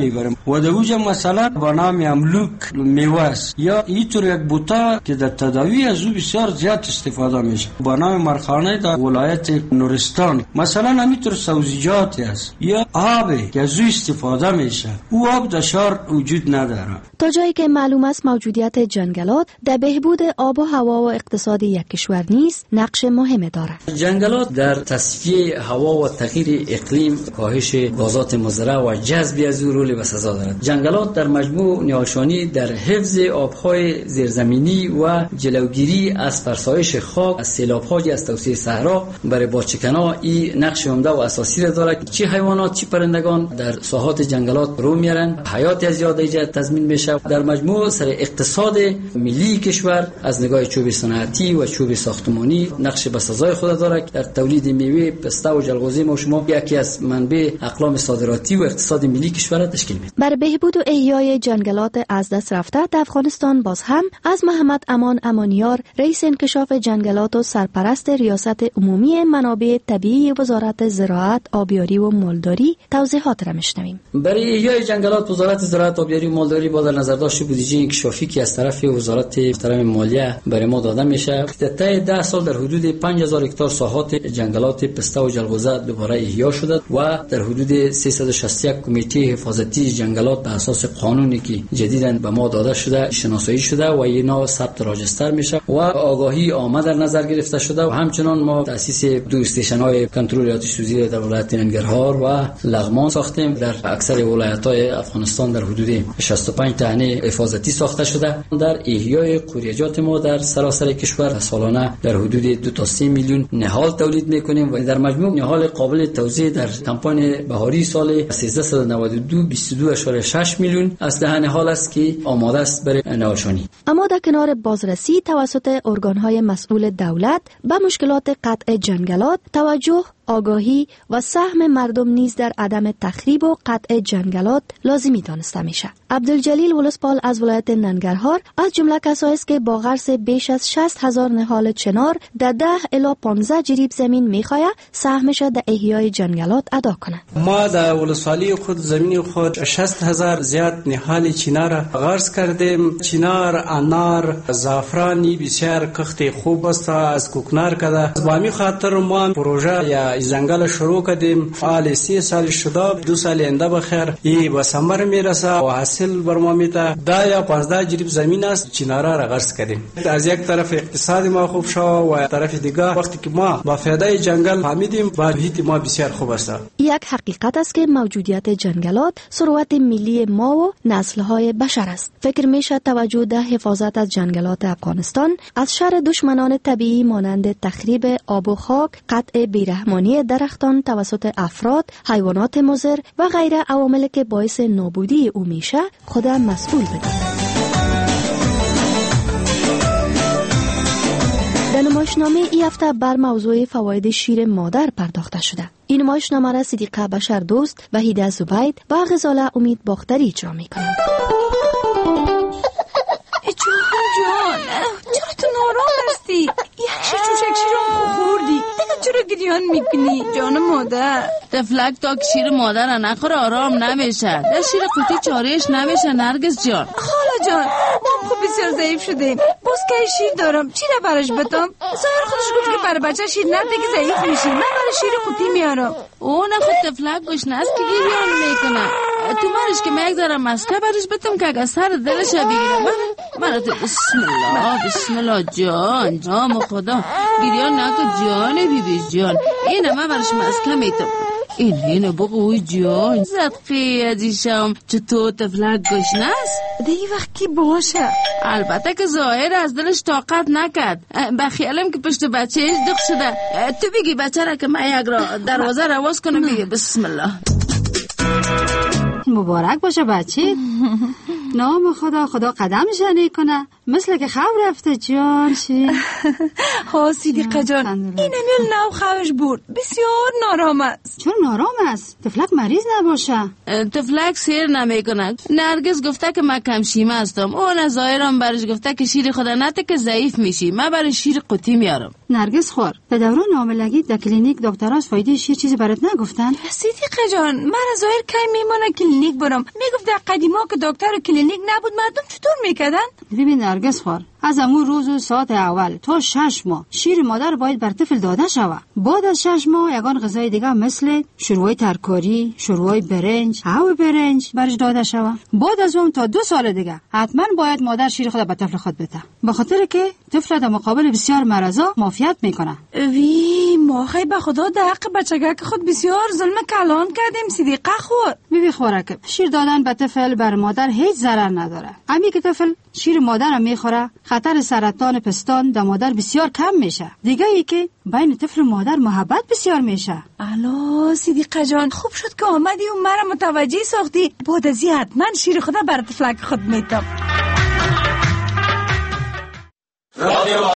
و در اوجا مثلا با نام املوک میوه است یا اینطور یک بوتا که در تداوی از او بسیار زیاد استفاده میشه با نام مرخانه در ولایت نورستان. مثلا همینطور سبزیجاتی است یا آبی که از او استفاده میشه، او آب در شهر وجود نداره. تا جایی که معلوم است موجودیت جنگلات در بهبود آب و هوا و اقتصاد یک کشور نیز نقش مهم دارد. جنگلات در تصفیه هوا و تغییر اقلیم، کاهش غازات مضره و جذب از او رول بسزا دارد. جنگلات در مجموع نهاشانی در حفظ آبهای زیرزمینی و جلوگیری از فرسایش خاک، از سیلاب‌ها، از توسعه صحرا برای باغچه‌کنان این نقش عمده و اساسی را دارد. چه حیوانات چه پرندگان در ساحات جنگلات رو میارن، حیات از زیاد ایجاد تضمین میشه. در مجموع سر اقتصاد ملی کشور از نگاه چوب صنعتی و چوب ساختمانی نقش بسزای خود دارد. در تولید میوه، پسته و جلغوزه ما شما یکی از منبع اقلام صادراتی و اقتصاد ملی کشور را تشکیل میده. بر بهبود و احیای جنگلات از دست رفته در افغانستان باز هم از محمد امان امانیار، رئیس انکشاف جنگلات و سرپرست ریاست عمومی منابع طبیعی وزارت زراعت، آبیاری و مالداری توضیحات را میشنویم. برای احیای جنگلات وزارت زراعت، آبیاری و مالداری با در نظر داشت بودجه انکشافی که از طرف وزارت محترم مالیه برای ما داده میشه، طی ده سال در حدود پنج هزار هکتار ساحات جنگلات پسته و جلغوزه دوباره احیا شده و در حدود سیصد و شصت و یک کمیته حفاظتی جنگلات بر اساس قانونی که جدیداً به ما داده شده شناسایی شده و اینا ثبت راجستر میشه و آگاهی آمد در نظر گرفته شده و همچنان ما تاسیس دو استیشن‌های کنترل آتش سوزی در ولایت ننگرهار و لغمان ساختیم. در اکثر ولایت‌های افغانستان در حدود شصت و پنج تنه حفاظتی ساخته شده. در احیای قوریجات ما در سراسر کشور سالانه در حدود دو تا سه میلیون نهال تولید میکنیم و در مجموع نهال قابل توزیع در کمپاین بهاری سال سیزده و نود و دو بیست و دو اشاره شش میلیون اسلحه نهال است که آماده است برای نهاشانی. اما در کنار بازرسی توسط ارگان‌های مسئول دولت به مشکلات قطع جنگلات، توجه، آگاهی و سهم مردم نیز در عدم تخریب و قطع جنگلات لازمی دانسته میشه. عبدالجلیل ولسپال از ولایت ننگرهار از جمله کسایی است که با غرس بیش از شصت هزار نهال چنار در ده الی پانزده جریب زمین میخواهد سهمش در احیای جنگلات ادا کنه. ما در ولسوالی خود زمین خود شصت هزار زیاد نهال چنار غرس کردیم. چنار، انار، زعفرانی بسیار کخت خوب است از کوکنار کده. با می خاطر ما پروژه یا جنگل شروع کردیم. حال سی سال شده، دو سال آینده بخیر ای به ثمر میرسه و حاصل بر ما میده. ده یا پانزده جریب زمین است چنارا را غرس کردیم. از یک طرف اقتصاد ما خوب شو و طرف دیگه وقتی که ما با فایده جنگل فهمیدیم با هیت ما بسیار خوب است. یک حقیقت است که موجودیت جنگلات ثروت ملی ما و نسل‌های بشر است. فکر میشه توجه در حفاظت از جنگلات افغانستان از شر دشمنان طبیعی مانند تخریب آب و خاک، قطع بیرحمانی درختان توسط افراد، حیوانات مضر و غیره عواملی که باعث نابودی او میشه خود مسئول بدانند. در نمایشنامه این هفته بر موضوع فواید شیر مادر پرداخته شده. این نمایشنامه را صدیقه بشر دوست، وحیده زبید و غزاله امید باختری اجرا میکنند. جان جان چرا تو نارام هستی؟ یک شیشوشک شیرم خوردی دیگه چرا گریان میکنی؟ جان مادر تفلک تا که شیر مادر را نخوره آرام نمیشه. در شیر قوطی چارهش نمیشه نرگس جان. خاله جان ما خوب بسیار ضعیف شدیم. باز که شیر دارم چی را برش بدم؟ ظاهر خودش گفت که برای بچه شیر نده که ضعیف میشی. من برای شیر قوطی میارم. او نه خود تفلک گوش نست که گریان میکنه. تو مرش که میگذارم مسکه برش بدم که اگه سر دلش بگیرم. من تو بسم الله بسم الله جان جان خدا گریان نکن جان بی بی جان. اینه من برش مسکه میتم. این اینه بگوی جان صدقی عزیزم چطور تفلک گشنست؟ ده ای وقت کی باشه؟ البته که ظاهر از دلش طاقت نکرد. بخیالم که پشت بچه ایش دخ شده. تو بگی بچه را که من یک را دروازه رواز کنم بگی بسم الله. مبارک باشه بچه. نام خدا خدا قدم شنی کنه. مثل که خواب رفته جان چی؟ ها صدیقه جان این امیل نو خوابش برد بسیار نارام است. چون نارام است؟ تفلک مریض نباشه؟ تفلک سیر نمیکنه. نرگس گفته که من کم شیمه هستم. اون ظاهرم برش گفته که شیر خدا نته که ضعیف میشی. من برای شیر قوطی میارم. نرگس خور در دوران حاملگی در کلینیک دکتراش فایده شیر چیزی برات نگفتن؟ صدیقه جان من ظاهر کی میمونه کلینیک برم. میگفت در قدیما که دکتر کلینیک نبود مردم چطور میکردن؟ ببین نرگس خور از امون روز و ساعت اول تا شش ماه شیر مادر باید بر طفل داده شود. بعد از شش ماه یگان غذای دیگه مثل شوربای ترکاری، شوربای برنج، او برنج برش داده شود. بعد از اون تا دو سال دیگه حتما باید مادر شیر خود به طفل خود بده، به خاطر که طفل در مقابل بسیار مرضا معافیت میکنه. وی ما خی به خدا در حق بچگک خود بسیار ظلم کلان کردیم صدیقه خود. ببین خورک شیر دادن به طفل بر مادر هیچ ضرر نداره. امی که طفل شیر مادر هم میخوره خطر سرطان پستان در مادر بسیار کم میشه. دیگه ای که بین طفل و مادر محبت بسیار میشه. الا صدیقه جان خوب شد که آمدی و مرا متوجه ساختی. بعد از این حتما شیر خدا بر طفلک خود میتم.